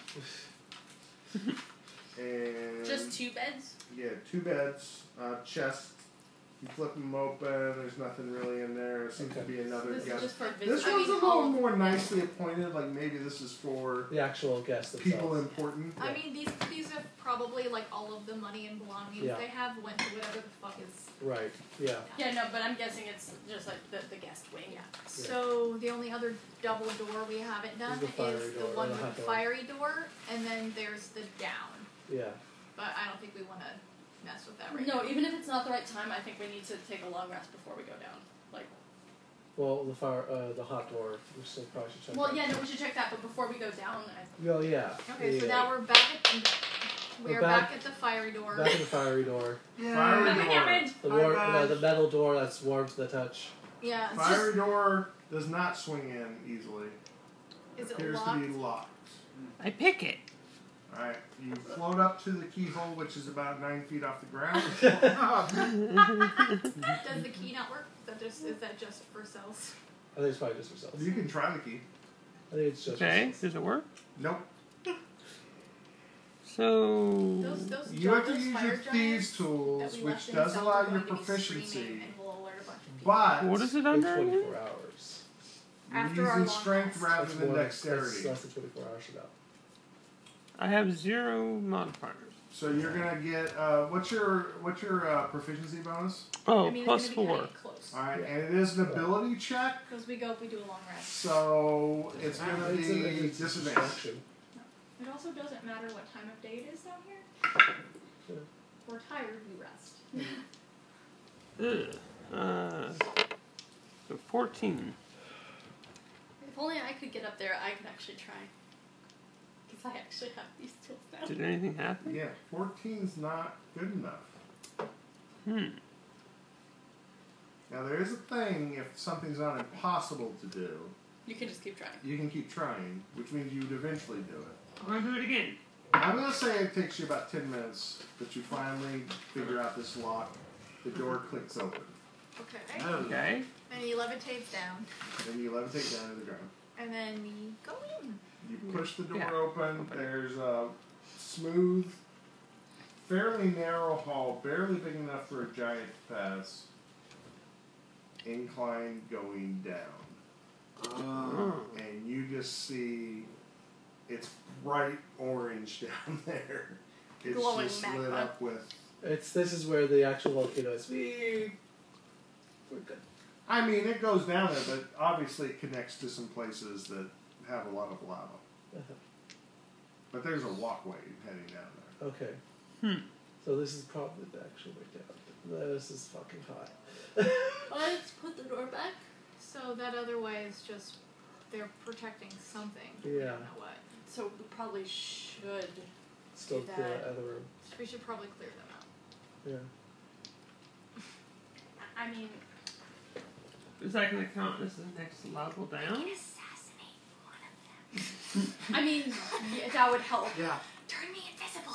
And
just 2 beds.
yeah, 2 beds, chest. You flip them open. There's nothing really in there. There seems to be another
This is
guest.
just for
This
visitors.
one's a little more nicely appointed. Like maybe this is for
The actual guests
people
themselves.
important.
I mean, these are probably like all of the money and belongings
Yeah.
they have went to whatever the fuck is.
Right. Yeah.
Yeah, no, but I'm guessing it's just like the guest wing.
Yeah. So the only other double door we haven't done
The fiery
is the
door,
one
or the
with
hot
the
door.
fiery door, and then there's the down.
Yeah.
But I don't think we want to mess with that right
No,
now.
even if it's not the right time, I think we need to take a long rest before we go down. Like,
Well, the hot door. We still probably should check.
well,
that.
yeah, no, we should check that. But before we go down,
Well, yeah.
Okay,
yeah.
so now we're back at
We're
back
back-
at the fiery door.
Back in the fiery door.
Fiery door.
The metal door that's warm to the touch.
Yeah. It's
Fiery door does not swing in easily.
Is it
Appears
locked?
to be locked.
I pick it.
Alright, you float up to the keyhole, which is about 9 feet off the ground.
Does the key not work? Is that just for cells?
I think it's probably just for cells.
You can try the key.
I think it's just for
Okay,
cells.
does it work?
Nope.
So.
Those
You have to
those
use
fire
your
giants
thieves
that
tools,
we
which
left in
does
cells
allow
are
your
going to be
proficiency.
screaming and will alert a bunch of people.
But
What is it
In
under?
24 hours.
you're
After our
using
long
strength
rest.
rather
That's
than
more
dexterity.
That's less than 24 hours from now.
I have 0 modifiers.
So you're gonna get what's your proficiency bonus?
Oh,
I mean,
plus
it's gonna be
4.
kinda close.
All right, and it is an ability check,
Because we go if we do a long rest.
so it's gonna
It's
be
it's
disadvantage.
distraction.
It also doesn't matter what time of day it is down here.
Yeah.
If we're tired, we rest.
So 14.
If only I could get up there, I could actually try. Because I actually have these tools now.
Did anything happen?
Yeah, 14's not good enough. Now there is a thing, if something's not impossible to do,
You can just keep trying.
you can keep trying, which means you would eventually do it.
I'm gonna do it again.
I'm going to say it takes you about 10 minutes, but you finally figure out this lock. The door clicks open.
Okay.
Okay.
And he levitates down.
Then you levitate down to the ground.
And then we go in.
You push the door
Yeah.
open. There's a smooth, fairly narrow hall, barely big enough for a giant to pass. Incline going down. And you just see it's bright orange down there. It's
Glowing
just lit
magma.
up with.
This is where the actual volcano is. We're good.
I mean, it goes down there, but obviously it connects to some places that have a lot of lava.
Uh-huh. But
there's a walkway heading down there.
Okay. So this is probably the actual way down. This is fucking hot.
Let's put the door back.
So that other way is just they're protecting something. We
Yeah.
don't know what.
So we probably should.
Still
Do
clear
that.
other room.
We should probably clear them out.
Yeah.
I mean,
Is that gonna count as the next level down?
Assassinate one of them.
I mean, yeah, that would help.
Yeah.
Turn me invisible.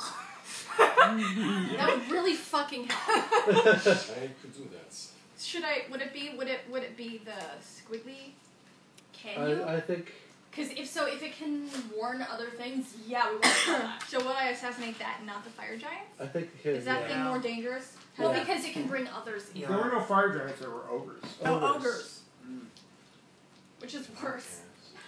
That would really fucking help.
I could do that.
Would it be the squiggly? Can you?
I think.
Because if it can warn other things, yeah, we want to do that.
So will I assassinate that and not the fire giant?
I think it can.
Is that
yeah.
thing more dangerous?
Well,
Yeah.
because it can bring others in.
There were no fire giants, there were ogres.
Oh, ogres. Which is worse.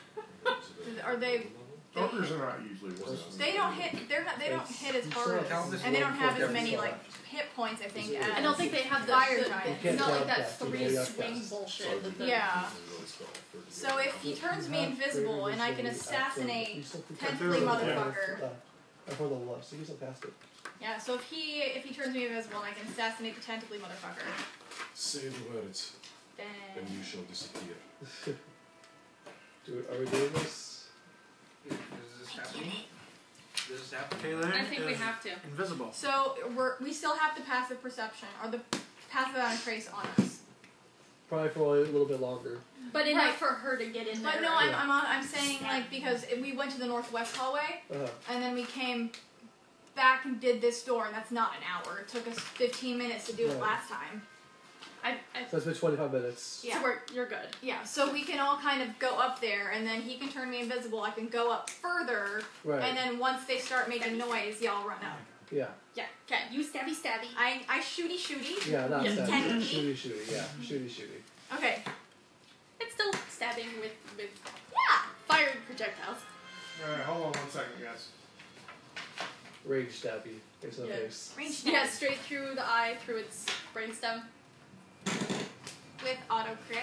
Are they?
Ogres are not usually worse.
They don't hit. They're not. They don't hit as hard as, and they don't have as many like hit points. I think. As
I don't think they have the
fire
the-
giants.
It's not like
jump
that
fast, you
3
can jump
swing
fast.
bullshit. That the,
Yeah. So if he turns me invisible and I can assassinate tentacly motherfucker.
I rolled a low, so you still cast it.
Yeah. So if he turns me invisible and I can assassinate the tentacly motherfucker,
Say the words,
then
and you shall disappear.
Are we doing this?
Is this happening? Does this happen?
Kaylin
I think we
is
have to.
invisible.
so we still have the passive perception or the passive on a trace on us.
Probably for a little bit longer.
But enough
Right.
for her to get in there.
But no, I'm saying like because we went to the northwest hallway and then we came back and did this door and that's not an hour. It took us 15 minutes to do it
Right.
last time.
So it's been 25 minutes.
Yeah.
So you're good.
Yeah, so we can all kind of go up there and then he can turn me invisible. I can go up further
Right.
and then once they start making noise, y'all run up.
Yeah.
Yeah. Okay. You stabby stabby.
I shooty.
Yeah, not
Yeah.
stabby.
Technically.
Shooty. Yeah, shooty.
Okay.
It's still stabbing with
Yeah.
fire projectiles.
Alright, hold on 1 second, guys.
Rage stabby. Face to
Yeah.
face.
Range stab
Yeah, straight through the eye, through its brainstem.
with auto crit.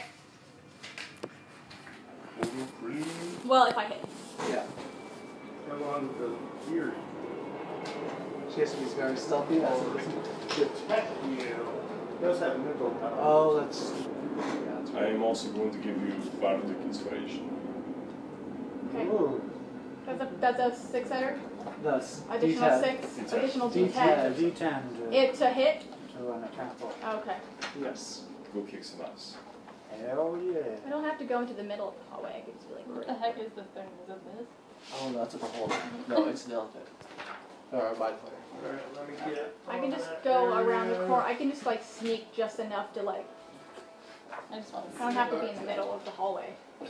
Well, if I hit.
Yeah.
How long does the ear
She has to be very stealthy.
detect you? Does have mental power.
Oh, that's. Yeah, that's
I am also going to give you bardic inspiration.
Okay.
Ooh.
That's a 6-sider.
That's
Additional
D10.
6.
D10.
Additional
D10.
D10.
D10
It's a hit.
to an attack roll.
Okay.
Yes.
Go kick some ass.
Hell yeah.
I don't have to go into the middle of the hallway. I can just be like,
What the heck is this thing? Is it this?
Oh no, that's a whole. No, it's the elephant. Or a mind flayer.
Alright, let me get.
I can
on
just
that
go around the
area.
corner. I can just like sneak just enough to like.
I just want to.
I don't have to be in the middle of the hallway.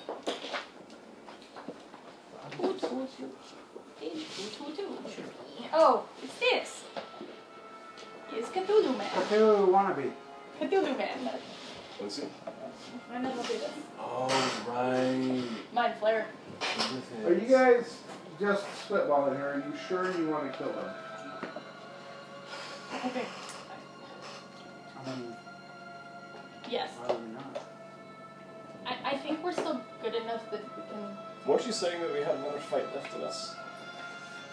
Oh, it's this. It's Cthulhu Man.
Cthulhu wannabe.
Cthulhu Man.
Let's see.
I know how to do this.
Oh, right.
Mind flare.
Are you guys just spitballing here? Are you sure you want to kill them?
Okay.
I mean,
Yes.
why would we not?
I think we're still good enough that we can.
Weren't you saying that we had another fight left in us?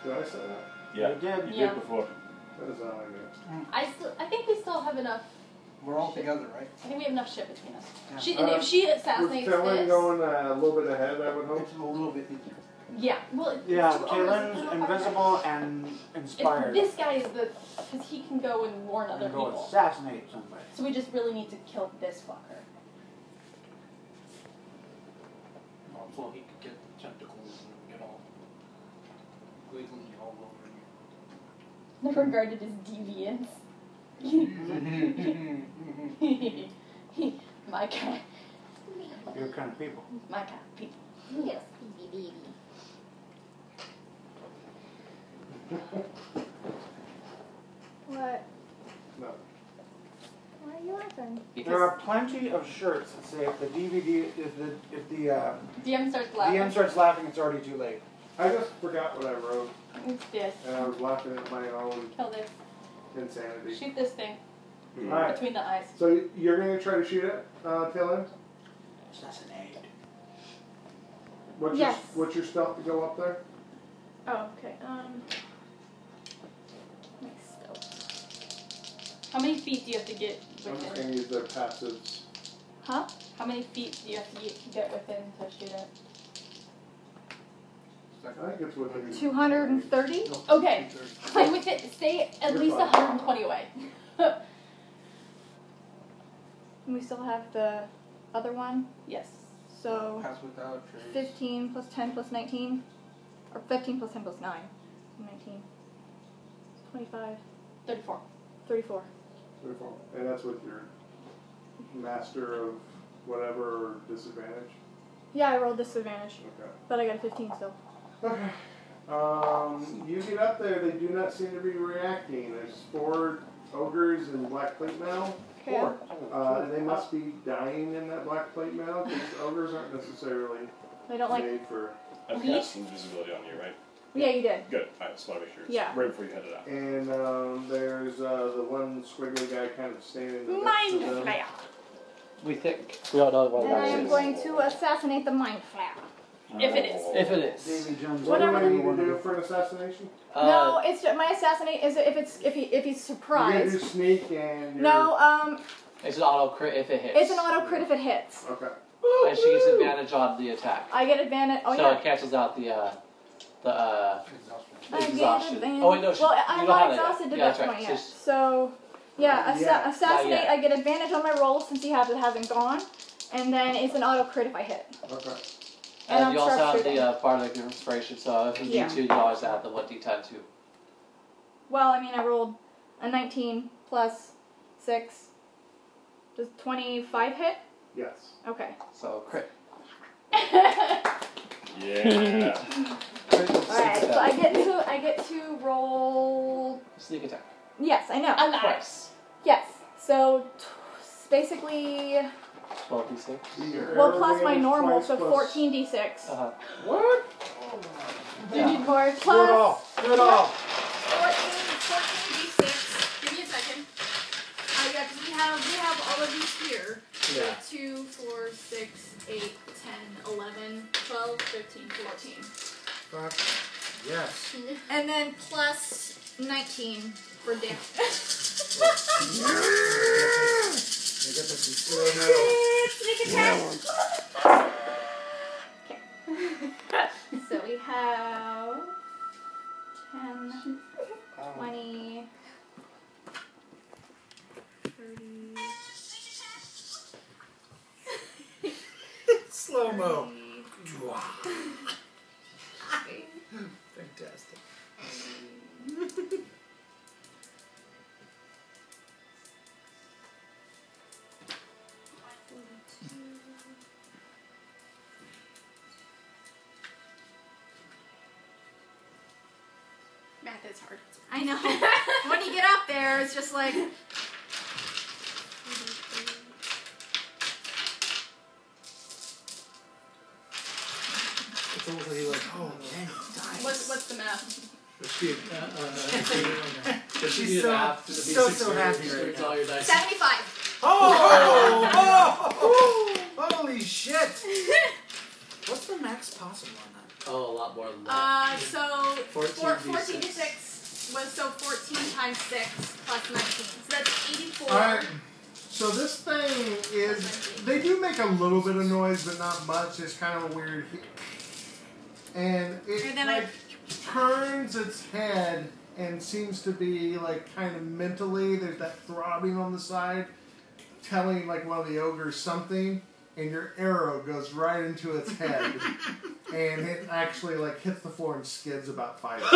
Did I say that?
Yeah,
You did.
you
Yeah.
did before.
That is all I missed.
I think we still have enough.
We're all together, right?
I think we have enough shit between us.
Yeah.
She,
Uh,
if she
With
assassinates
Talon
this,
going a little bit ahead, I would hope.
It's a little bit easier.
yeah. Well,
Yeah,
it's too almost-
Talon's invisible and inspired.
This guy is the, because he can go and warn other
and go
people.
assassinate somebody.
So we just really need to kill this fucker.
Also, he could get tentacles and get all wiggly all over you.
Never regarded as deviance. My kind.
Your kind of people.
My kind of people.
Yes, baby. What?
No.
Why are you laughing?
There are plenty of shirts that say if the DVD, if the
DM starts laughing.
DM starts laughing, it's already too late.
I just forgot what I wrote,
It's this.
and I was laughing at my own
Kill this.
insanity.
Shoot this thing
Alright,
between the eyes.
so you're going to try to shoot it, Talon?
Assassinate.
Yes.
What's your stealth to go up there?
Oh, okay. My stealth.
How many feet do you have to get
I'm just
within?
going to use their passives.
Huh?
How many feet do you have to get within to shoot it?
I think it's within
230?
Okay. Play with it. Stay at
You're
least
fine.
120 away.
And we still have the other one.
Yes.
So
Pass without trace.
15 plus 10 plus 19. Or 15 plus 10 plus 9. 19. 25.
34.
34.
Beautiful. And that's with your master of whatever or disadvantage?
Yeah, I rolled disadvantage.
Okay.
But I got a 15 still.
Okay. You get up there, they do not seem to be reacting. There's 4 ogres in black plate mail.
Okay.
And they must be dying in that black plate mail because ogres aren't necessarily
They don't like.
made for.
I've cast invisibility on you, right?
Yeah, you did.
Good. I just want to make sure. It's
Yeah.
right before you headed out.
And there's the one squiggly guy kind of standing next
Mind
to them.
Flayer.
We think. We don't know what
And I
that
am
is.
going to assassinate the Mind Flayer.
If it is.
If it is.
Davy Jones.
What do
Whatever.
I need to do for an assassination?
No, it's just, my assassinate is if he's
You're gonna do
surprised.
sneak and.
No,
It's an auto crit if it hits.
it's an auto crit if it hits.
Okay.
And she gets advantage on the attack.
I get advantage. Oh
so
yeah.
it cancels out the
I get
exhaustion.
advantage.
Oh wait, no.
Well,
you
I'm
don't
not
have that yet.
exhausted to
Yeah,
that
that's right.
point
It's
yet.
just-
So, yeah,
Yeah.
assassinate.
Not yet.
I get advantage on my roll since he hasn't gone, and then it's an auto crit if I hit.
Okay.
And
And
I'm
you also have
sharpshooting.
the bardic inspiration, so if you
Yeah.
need to, you always add the 1d10 too.
Well, I mean, I rolled a 19 plus 6. Does 25 hit?
Yes.
Okay.
So crit.
Yeah.
Alright, so I get to roll.
Sneak attack.
Yes, I know.
Twice.
Yes. So basically,
12d6.
well, plus my
Advantage
normal,
twice
so
plus-
14d6.
What?
Do you need more?
Do it
Plus
all. Do it all.
14d6. Give me a second. Yeah, because we have all of these here.
Yeah.
2, 4, 6, 8, 10, 11, 12, 13, 14.
Fuck. Yes.
And then plus 19 for damage.
You get this.
Sneak attack.
So we have 10, 20, 30.
Slow mo.
30.
Fantastic.
Math is hard. I know. When you get up there, it's just like.
It's almost like you're like, oh, dang, nice.
What's the math?
She's
She's so happy right
It's
now.
all your dice.
75.
Oh! Holy shit! What's the max possible on that?
Oh, a lot more than that.
So
14
14 to 6 was so 14 times 6 plus 19. So that's 84.
Alright. So this thing is, they do make a little bit of noise, but not much. It's kind of weird. And it
And then
like turns its head and seems to be like kind of mentally, there's that throbbing on the side, telling like one of the ogres something, and your arrow goes right into its head, and it actually like hits the floor and skids about 5 feet.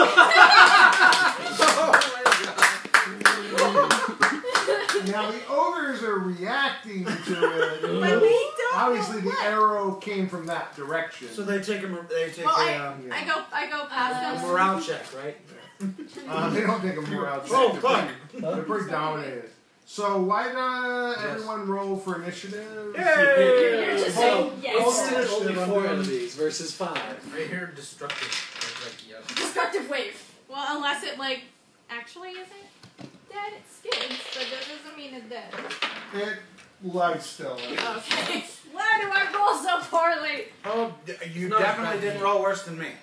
Now the ogres are reacting to it.
But we don't
Obviously,
know
the
what.
arrow came from that direction.
So they take a
Well, I go past
a
them.
morale check, right?
They don't take a morale check.
Oh,
They're
fuck.
pretty- They're pretty dominated. So why not everyone roll for initiative?
Yay!
You're just
Roll-
saying
roll
yes.
for initiative,
Only
I'm
4
doing-
enemies versus 5.
I hear destructive. Like, yes.
Destructive wave. Well, unless it like actually isn't dead, it skids, but that doesn't mean it's dead.
It lies still.
Okay. Why do I roll so poorly?
Oh, you
No,
definitely
bad.
didn't roll worse than me.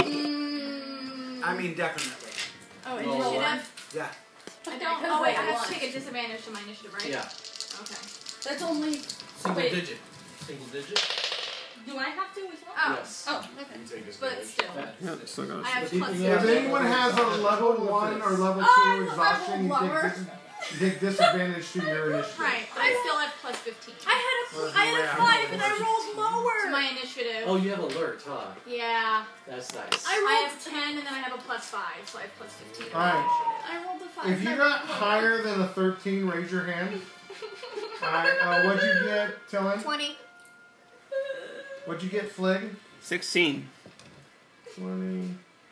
Mm.
I mean, definitely.
Oh,
Roll
initiative?
Yeah.
I don't. Oh wait, I have to take a disadvantage to my initiative, right?
Yeah.
Okay.
That's only.
Single
Wait.
digit. Single digit.
Do I have to as well?
Oh.
Yes.
Oh, okay.
You take this
But
damage.
still.
Yeah, it's still got
I have plus
If
0.
anyone has a level 1 or level 2
I'm a
exhaustion,
level
you
lower.
take disadvantage to your initiative.
Right, but I still have plus 15.
I had a 5 and I rolled
To
lower.
my initiative.
Oh, you have alert, huh?
Yeah.
That's nice.
I have 10 and then I have a plus 5, so I have plus 15.
Alright.
I rolled a 5.
If you got higher than a 13, raise your hand. Alright, what'd you get, Tillin?
20.
What'd you get, Flig?
16.
20,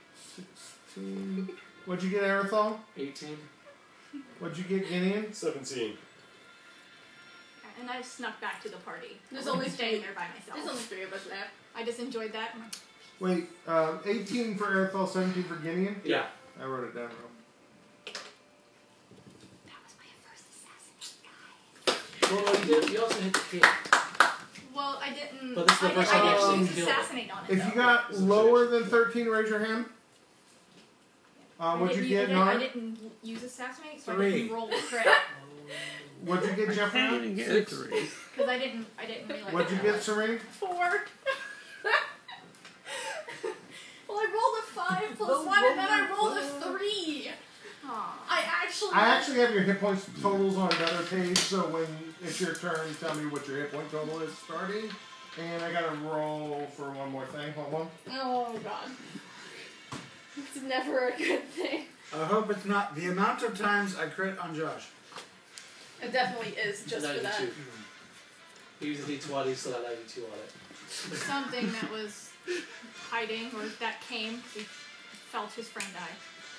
16. What'd you get, Arathol?
18.
What'd you get, Gideon?
17.
And I snuck back to the party.
There's
I'm
only
staying
3.
there by myself.
There's only 3 of us left.
I just enjoyed that.
Wait, 18 for Arathol, 17 for Gideon?
Yeah.
I wrote it down wrong.
That was my first assassinate, guys.
Well, you also hit the kid.
Well, I didn't.
But this is the first
time you
I
actually
didn't use
killed him.
assassinate on it.
If you got lower than 13, raise your hand. What'd you get,
I
Nar?
didn't use assassinate, so
3.
I didn't roll the crit.
What'd you get,
I
Jeffrey?
didn't get a 3.
Because I didn't realize.
What'd you get, Serene?
4. Well, I rolled a 5 plus 1, and then I rolled a 3. I
actually have your hit points totals on another page, so when it's your turn, tell me what your hit point total is starting. And I gotta roll for one more thing. Hold on.
Oh god. It's never a good thing.
I hope it's not the amount of times I crit on Josh.
It definitely is just for that.
92. He used a d20, so that 92 on it.
Something that was hiding, or that came, he felt his friend die.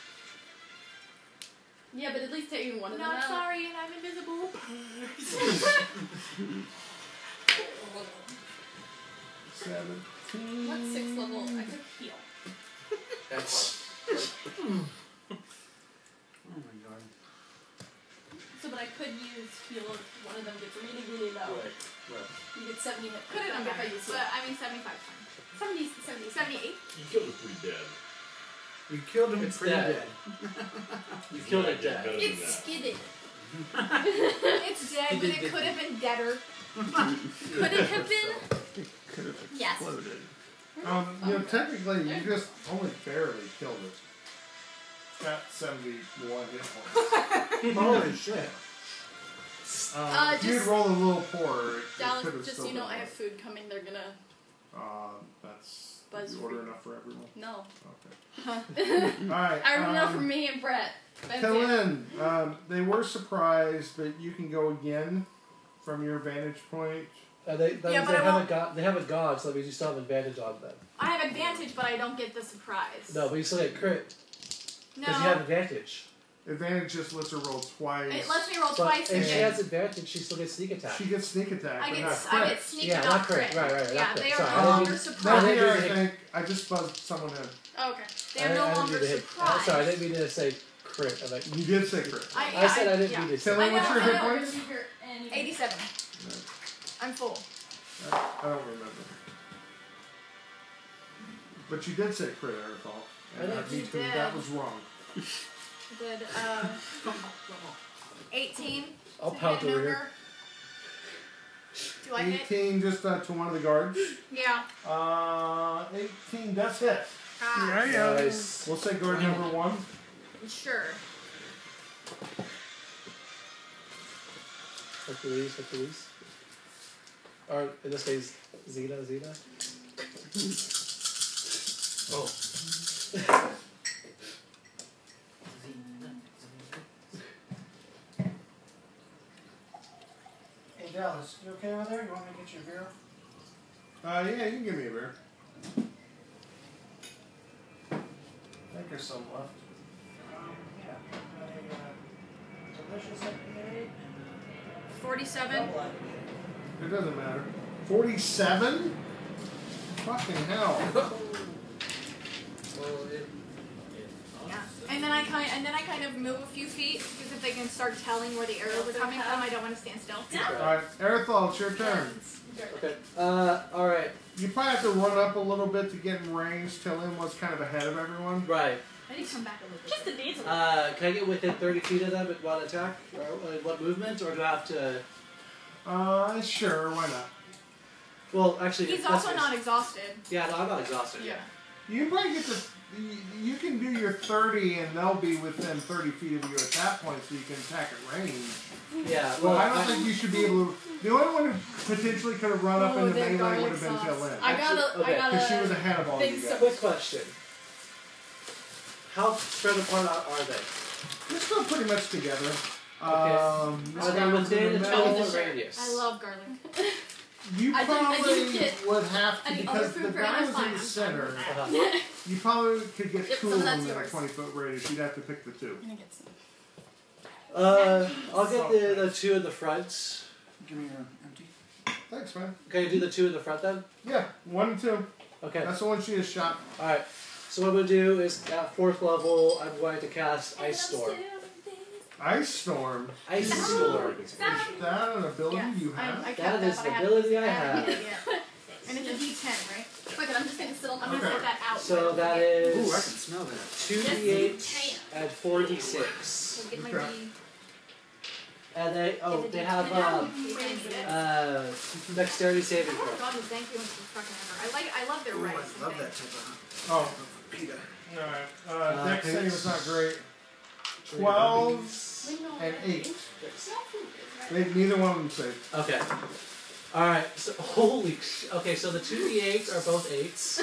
Yeah, but at least taking one of them
Not
out.
sorry, and I'm invisible.
17.
What's 6th level? I could heal.
That's
Oh my god.
So, but I could use heal if one of them gets really, really low.
right.
You get 70 hit.
Could have done
if I
better,
use
but
heal.
I mean 75 is fine.
70, 70,
78?
You killed him pretty dead.
You killed him
It's
pretty
dead.
dead.
You killed
Yeah,
it
get
dead.
better than
It's
that.
skidded.
It's dead, but it could have been deader.
Could it have been?
It could have
Yes.
exploded.
Technically, you just only barely killed it. It's got 71 hit points.
Holy shit.
If you'd
just-
roll a little poorer, it
Dallas,
could have
just
still
so you know,
been
I have
worse.
food coming. They're gonna.
That's
Buzz
you order
free.
enough for everyone.
No.
Okay. Alright.
I already know for me and Brett. That's it.
Kellen, they were surprised, but you can go again from your vantage point.
Yeah, but I won't-
they haven't gone, so that means you still have advantage on them.
I have advantage, but I don't get the surprise.
No, but you still get crit.
No.
Because you have advantage.
Advantage just lets her roll twice.
It lets me roll
But
twice.
if
and
she
then
has advantage, she still gets sneak attack.
She gets sneak attack,
I
but
get
not
I
crit.
get sneak,
Yeah,
but
not
not
crit.
crit.
Right,
Yeah,
not
they
crit.
are
Sorry,
no
I
longer
didn't-
No,
surprised.
here, I
hit-
think. I just buzzed someone in.
Oh, okay.
They are no
I didn't
longer
mean to hit.
surprised.
Sorry, I didn't mean to say crit. I'm like,
You did say crit.
I said I didn't mean to say.
Kelly, what's your hit
I know.
points?
87. I'm full.
I don't remember. But you did say crit airfall. And
I
I
did.
need
You
to.
did.
That was wrong.
Did 18.
I'll
to
pound
hit an
the rear.
ogre. Do I hit?
18 just to one of the guards.
Yeah.
18 does hit.
Ah.
Nice.
We'll say guard number 1.
Sure.
Hercules. Or in this case, Zeta.
Oh. Hey Dallas, you okay over there? You want me to get you a beer?
Yeah, you can give me a beer. I think there's some left.
Yeah. Got a delicious IPA
47.
and double IPA.
It doesn't matter. 47? Fucking hell.
Yeah. And then I kind of move a few feet because if they can start telling where the arrows are coming from, I don't want to stand still.
Alright, Aerithal, it's your turn.
Okay. Alright.
You probably have to run up a little bit to get in range. Tillin was kind of ahead of everyone.
Right.
I need to come back a little bit.
Just the days.
Can I get within 30 feet of them at one attack? Or one movement? Or do I have to...
Sure, why not?
Well, actually...
He's
that's
also
nice.
not exhausted.
Yeah, no, I'm not exhausted.
Yeah.
You can probably get to... You can do your 30 and they'll be within 30 feet of you at that point so you can attack at range.
Yeah,
Well,
well,
I don't think you should be able to... The only one who potentially could have run up
Oh,
into
their
melee
garlic
would have been
sauce.
Tillin.
I gotta
Because she was ahead of all you guys.
Quick question. How spread apart are they?
They're still pretty much together.
Are they within a 12-foot radius?
I love garlic.
You
I
probably
get
would have to,
any
because
other
the
food for
guy
me,
was
fine,
in the
I'm
center.
fine.
You probably could get
Yep,
two
some
of
of
them
that's
in a
yours.
20-foot radius. You'd have to pick the two.
I'm gonna get some.
I'll get the two in the front.
Give me your empty.
Thanks, man.
Can I do the two in the front then?
Yeah, 1 and 2.
Okay.
That's the one she has shot.
Alright. So what I'm going to do is, at 4th level, I'm going to cast Ice Storm.
Ice Storm.
Ice Storm.
Is that an ability you have?
I kept
That is
but
an
I
ability I
have.
have.
And it's a D10, right? Wait, I'm just gonna sit on. I'm
Okay.
gonna put that out.
So that
Ooh, I can
is
smell that.
2d8 and 4d6.
So get my
Okay.
D.
And they have dexterity saving
Oh
throw.
God, thank you fucking ever. I love their
Ooh,
rice.
I love
and
that
things.
type
Oh,
of pita.
alright. Dex save is not great. 12 and 8. Neither one of them saved.
Okay. Alright, so holy okay, so the 2d8s are both 8s.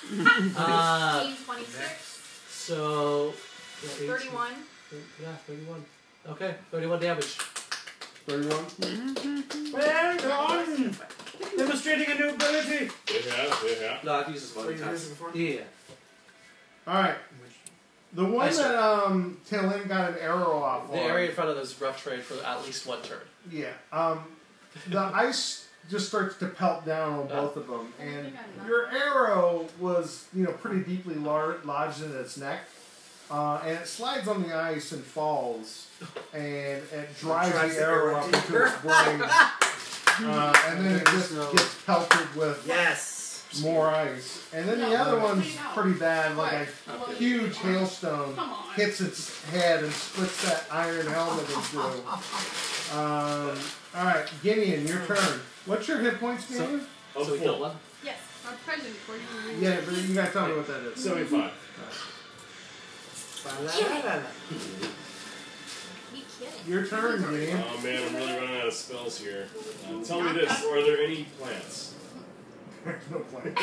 26,
So
31.
Yeah, 31. Okay, 31 damage.
31.
Well done! Demonstrating a new ability!
They have.
No, I've used this one
Oh, you've
time.
used it before?
Yeah.
Alright. The one
Ice
that Tillin got an arrow off
The
on.
area in front of those rough trade for at least one turn.
Yeah. The ice just starts to pelt down on both of them, and your arrow was, pretty deeply lodged in its neck, and it slides on the ice and falls, and it drives
Drives
the
the
arrow
arrow
up into
deeper.
its brain, and then it just gets pelted with
Yes!
more ice. And then the other one's pretty bad, like a huge hailstone hits its head and splits that iron helmet in two. Alright, Gideon, your turn. What's your hit points, Gideon?
Oh,
So we killed
full.
one?
Yes, our president before you read.
Yeah, but you gotta tell me what that is.
75.
Be kidding.
Your turn, Gideon.
Oh man, I'm really running out of spells here. Tell me this, are there any plants?
There's no plan.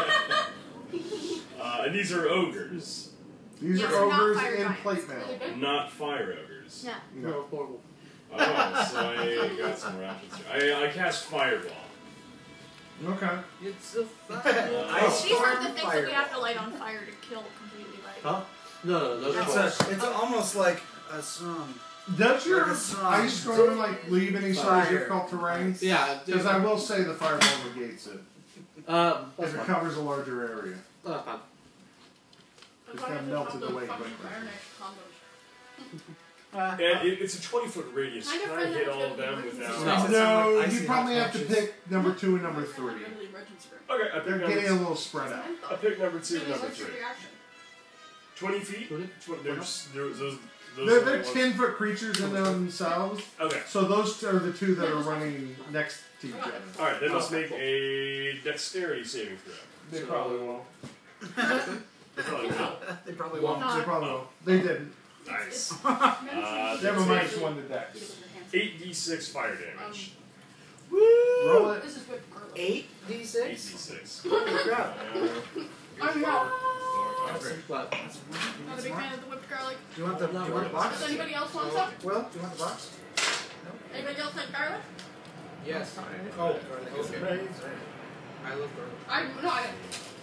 And these are ogres,
These
Yes,
are
not
ogres
fire
in
giants.
plate mail.
not fire ogres.
Yeah.
No.
Horrible.
Oh, so I got some more options here. I cast Fireball.
Okay.
It's a fire.
These are the things that we have to light on fire to kill completely, right?
Huh? No, those are
It's
balls.
it's almost like a song.
Does your
Like a song.
ice storm leave any sort of
Fire.
difficult terrain?
Yeah.
Because I will say the fireball negates it.
That's
Because it
fine.
covers a larger area.
Fine.
It's kind of melted away quickly.
And it's a 20-foot radius.
Kind of
Can I
friend
hit
that
all
was
of
gonna
them
be
without?
No,
I
you
see
probably
hot
have to
patches.
pick number 2 and number 3.
Really emergency room.
Okay, I pick
They're
number
getting a little spread out.
I pick number 2 and
What's
number
your
3.
reaction?
20 feet? There's those
They're
are the
10-foot creatures in themselves.
Okay.
So those are the 2 that are running next to each other.
Alright, they must make a dexterity saving throw.
They probably won't.
They probably will.
They probably
They probably won't. They didn't.
Nice.
They have a -1 to dex.
8d6 fire damage.
Roll it.
This is whipped garlic.
8d6?
8d6.
Holy crap.
I'm not.
That's
Not a big fan of the whipped garlic.
Do you want the box?
Does anybody else want some?
Well, do you want the box?
Anybody else like garlic?
Yes. Oh, okay. I love garlic.
No, I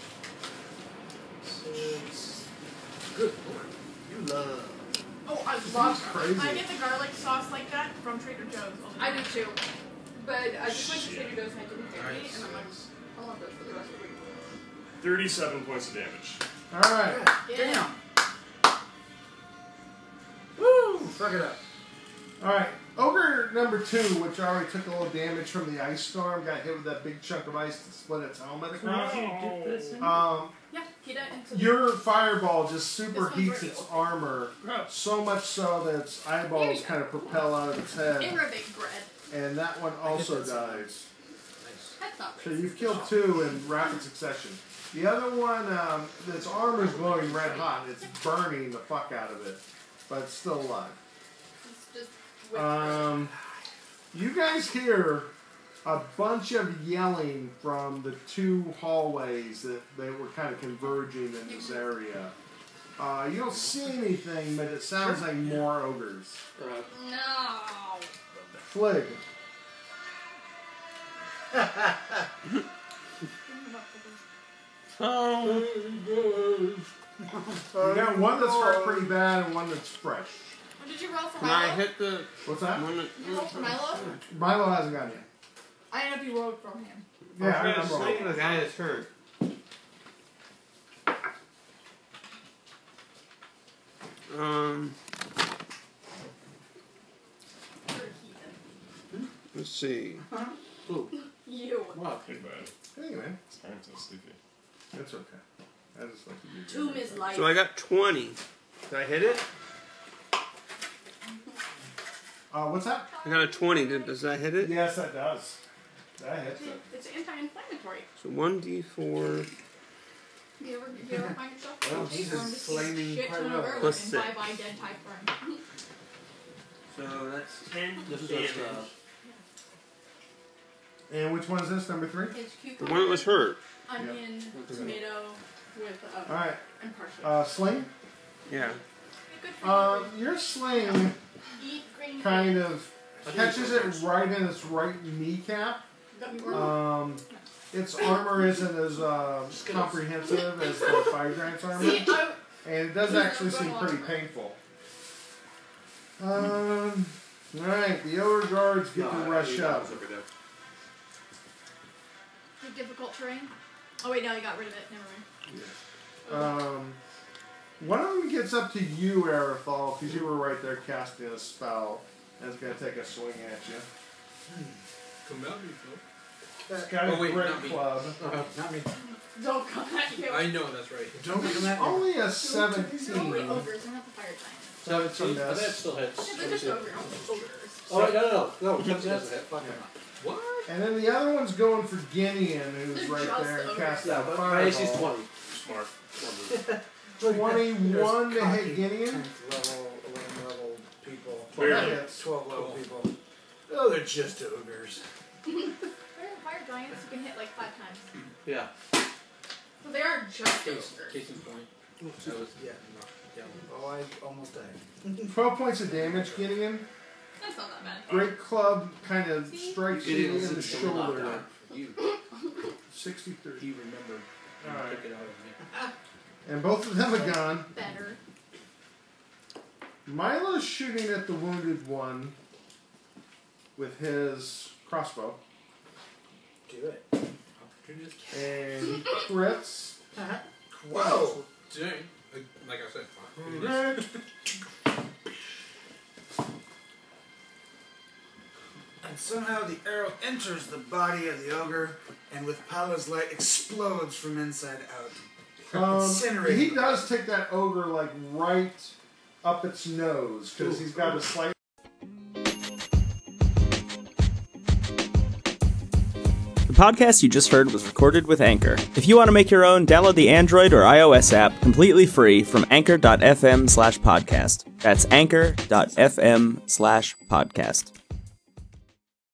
Good lord. You love.
Oh, I love
Crazy.
I get the garlic sauce like that from Trader Joe's. I do too. But I just went to Trader Joe's and I didn't get any, and I'm like, I want those for the rest of the week.
37 points of damage.
Alright.
Damn.
Woo! Fuck it up.
Alright. Ogre number 2, which already took a little damage from the ice storm, got hit with that big chunk of ice that split its helmet across.
Yeah, get it into
Your fireball just super
This one's
heats
already
its armor, so much so that its eyeballs kind of propel out of its head,
In big bread.
and that one also dies.
That's not
So
racist.
you've killed 2 in rapid succession. The other one, its armor's glowing red hot, and it's burning the fuck out of it, but it's still alive.
It's just whipped bread.
You guys hear a bunch of yelling from the 2 hallways that they were kind of converging in this area. You don't see anything, but it sounds like more ogres.
No.
Flig. You got one that's hurt pretty bad and one that's fresh.
What did you roll for
Can
Milo?
I hit the
What's that?
one that,
You roll for Milo?
Milo hasn't gone yet.
I ended up you rolled from him.
Yeah,
I'm
I'm
swing
wrong.
the guy that's hurt. Let's see.
You.
Not too bad.
Anyway,
I'm so sleepy.
that's okay. I just like to do
Tomb is light.
So I got 20. Did I hit it?
What's that?
I got a 20. Does that hit it?
Yes, that does. That hits it.
It's anti-inflammatory.
So 1d4
You ever find yourself?
Well, Jesus, flaming
shit ton of
pyro.
early
Plus
and
6.
bye-bye dead type burn.
So that's 10
This is
damage.
And which one is this? Number 3?
It's
The
cucumber,
one that was hurt.
onion, tomato with
Alright.
and parsley.
Sling?
Yeah.
Good for you.
Your sling
Eat green
kind
beans.
of catches it right in its right kneecap.
Got me wrong.
Its armor isn't as comprehensive as the fire giant's armor,
See,
and it does actually seem pretty painful. Alright, the ogre guards get to rush up.
Difficult terrain. Oh wait, no, you got rid of it. Never mind.
One of them gets up to you, Aerithal, because you were right there casting a spell, and it's going to take a swing at you.
Come at me, Phil.
It's got a great
not me.
club.
Not me.
Don't come at you.
I know that's right.
Don't come at me. Only a 17.
They're only ogres, they're not the fire giants.
So it's a
I bet it
miss.
still hits.
Yeah, they're just ogres.
Oh, wait, no. It doesn't hit. Fuck him.
What?
And then the other one's going for Gideon, who's
They're
right
just
there and
ogres.
casting
Yeah,
a
but my AC's
fireball.
20.
Smart.
21 to hit Gideon.
10th level, 11 level people.
That hits.
12 level people. Oh, they're just ogres.
They're fire giants, you can hit like 5 times.
Yeah.
So they are just
Case
ogres.
in point. That was, yeah, no. Yeah. Oh, I almost died.
12 points of damage, Gideon.
That's not that bad.
Great club kind of strikes you
Gideon
in the
was knocked
shoulder.
out for you.
63.
He remembered.
Alright.
Took it out of me.
And both of them are gone.
Better.
Milo's shooting at the wounded one with his crossbow.
Do it. Opportunist.
And he crits.
Whoa! Dang. Like I said, opportunist. And somehow the arrow enters the body of the ogre, and with Pala's light explodes from inside out. Incinerating.
He does take that ogre like right up its nose because he's got a slight.
The podcast you just heard was recorded with Anchor. If you want to make your own, download the Android or iOS app completely free from anchor.fm/podcast. That's anchor.fm/podcast.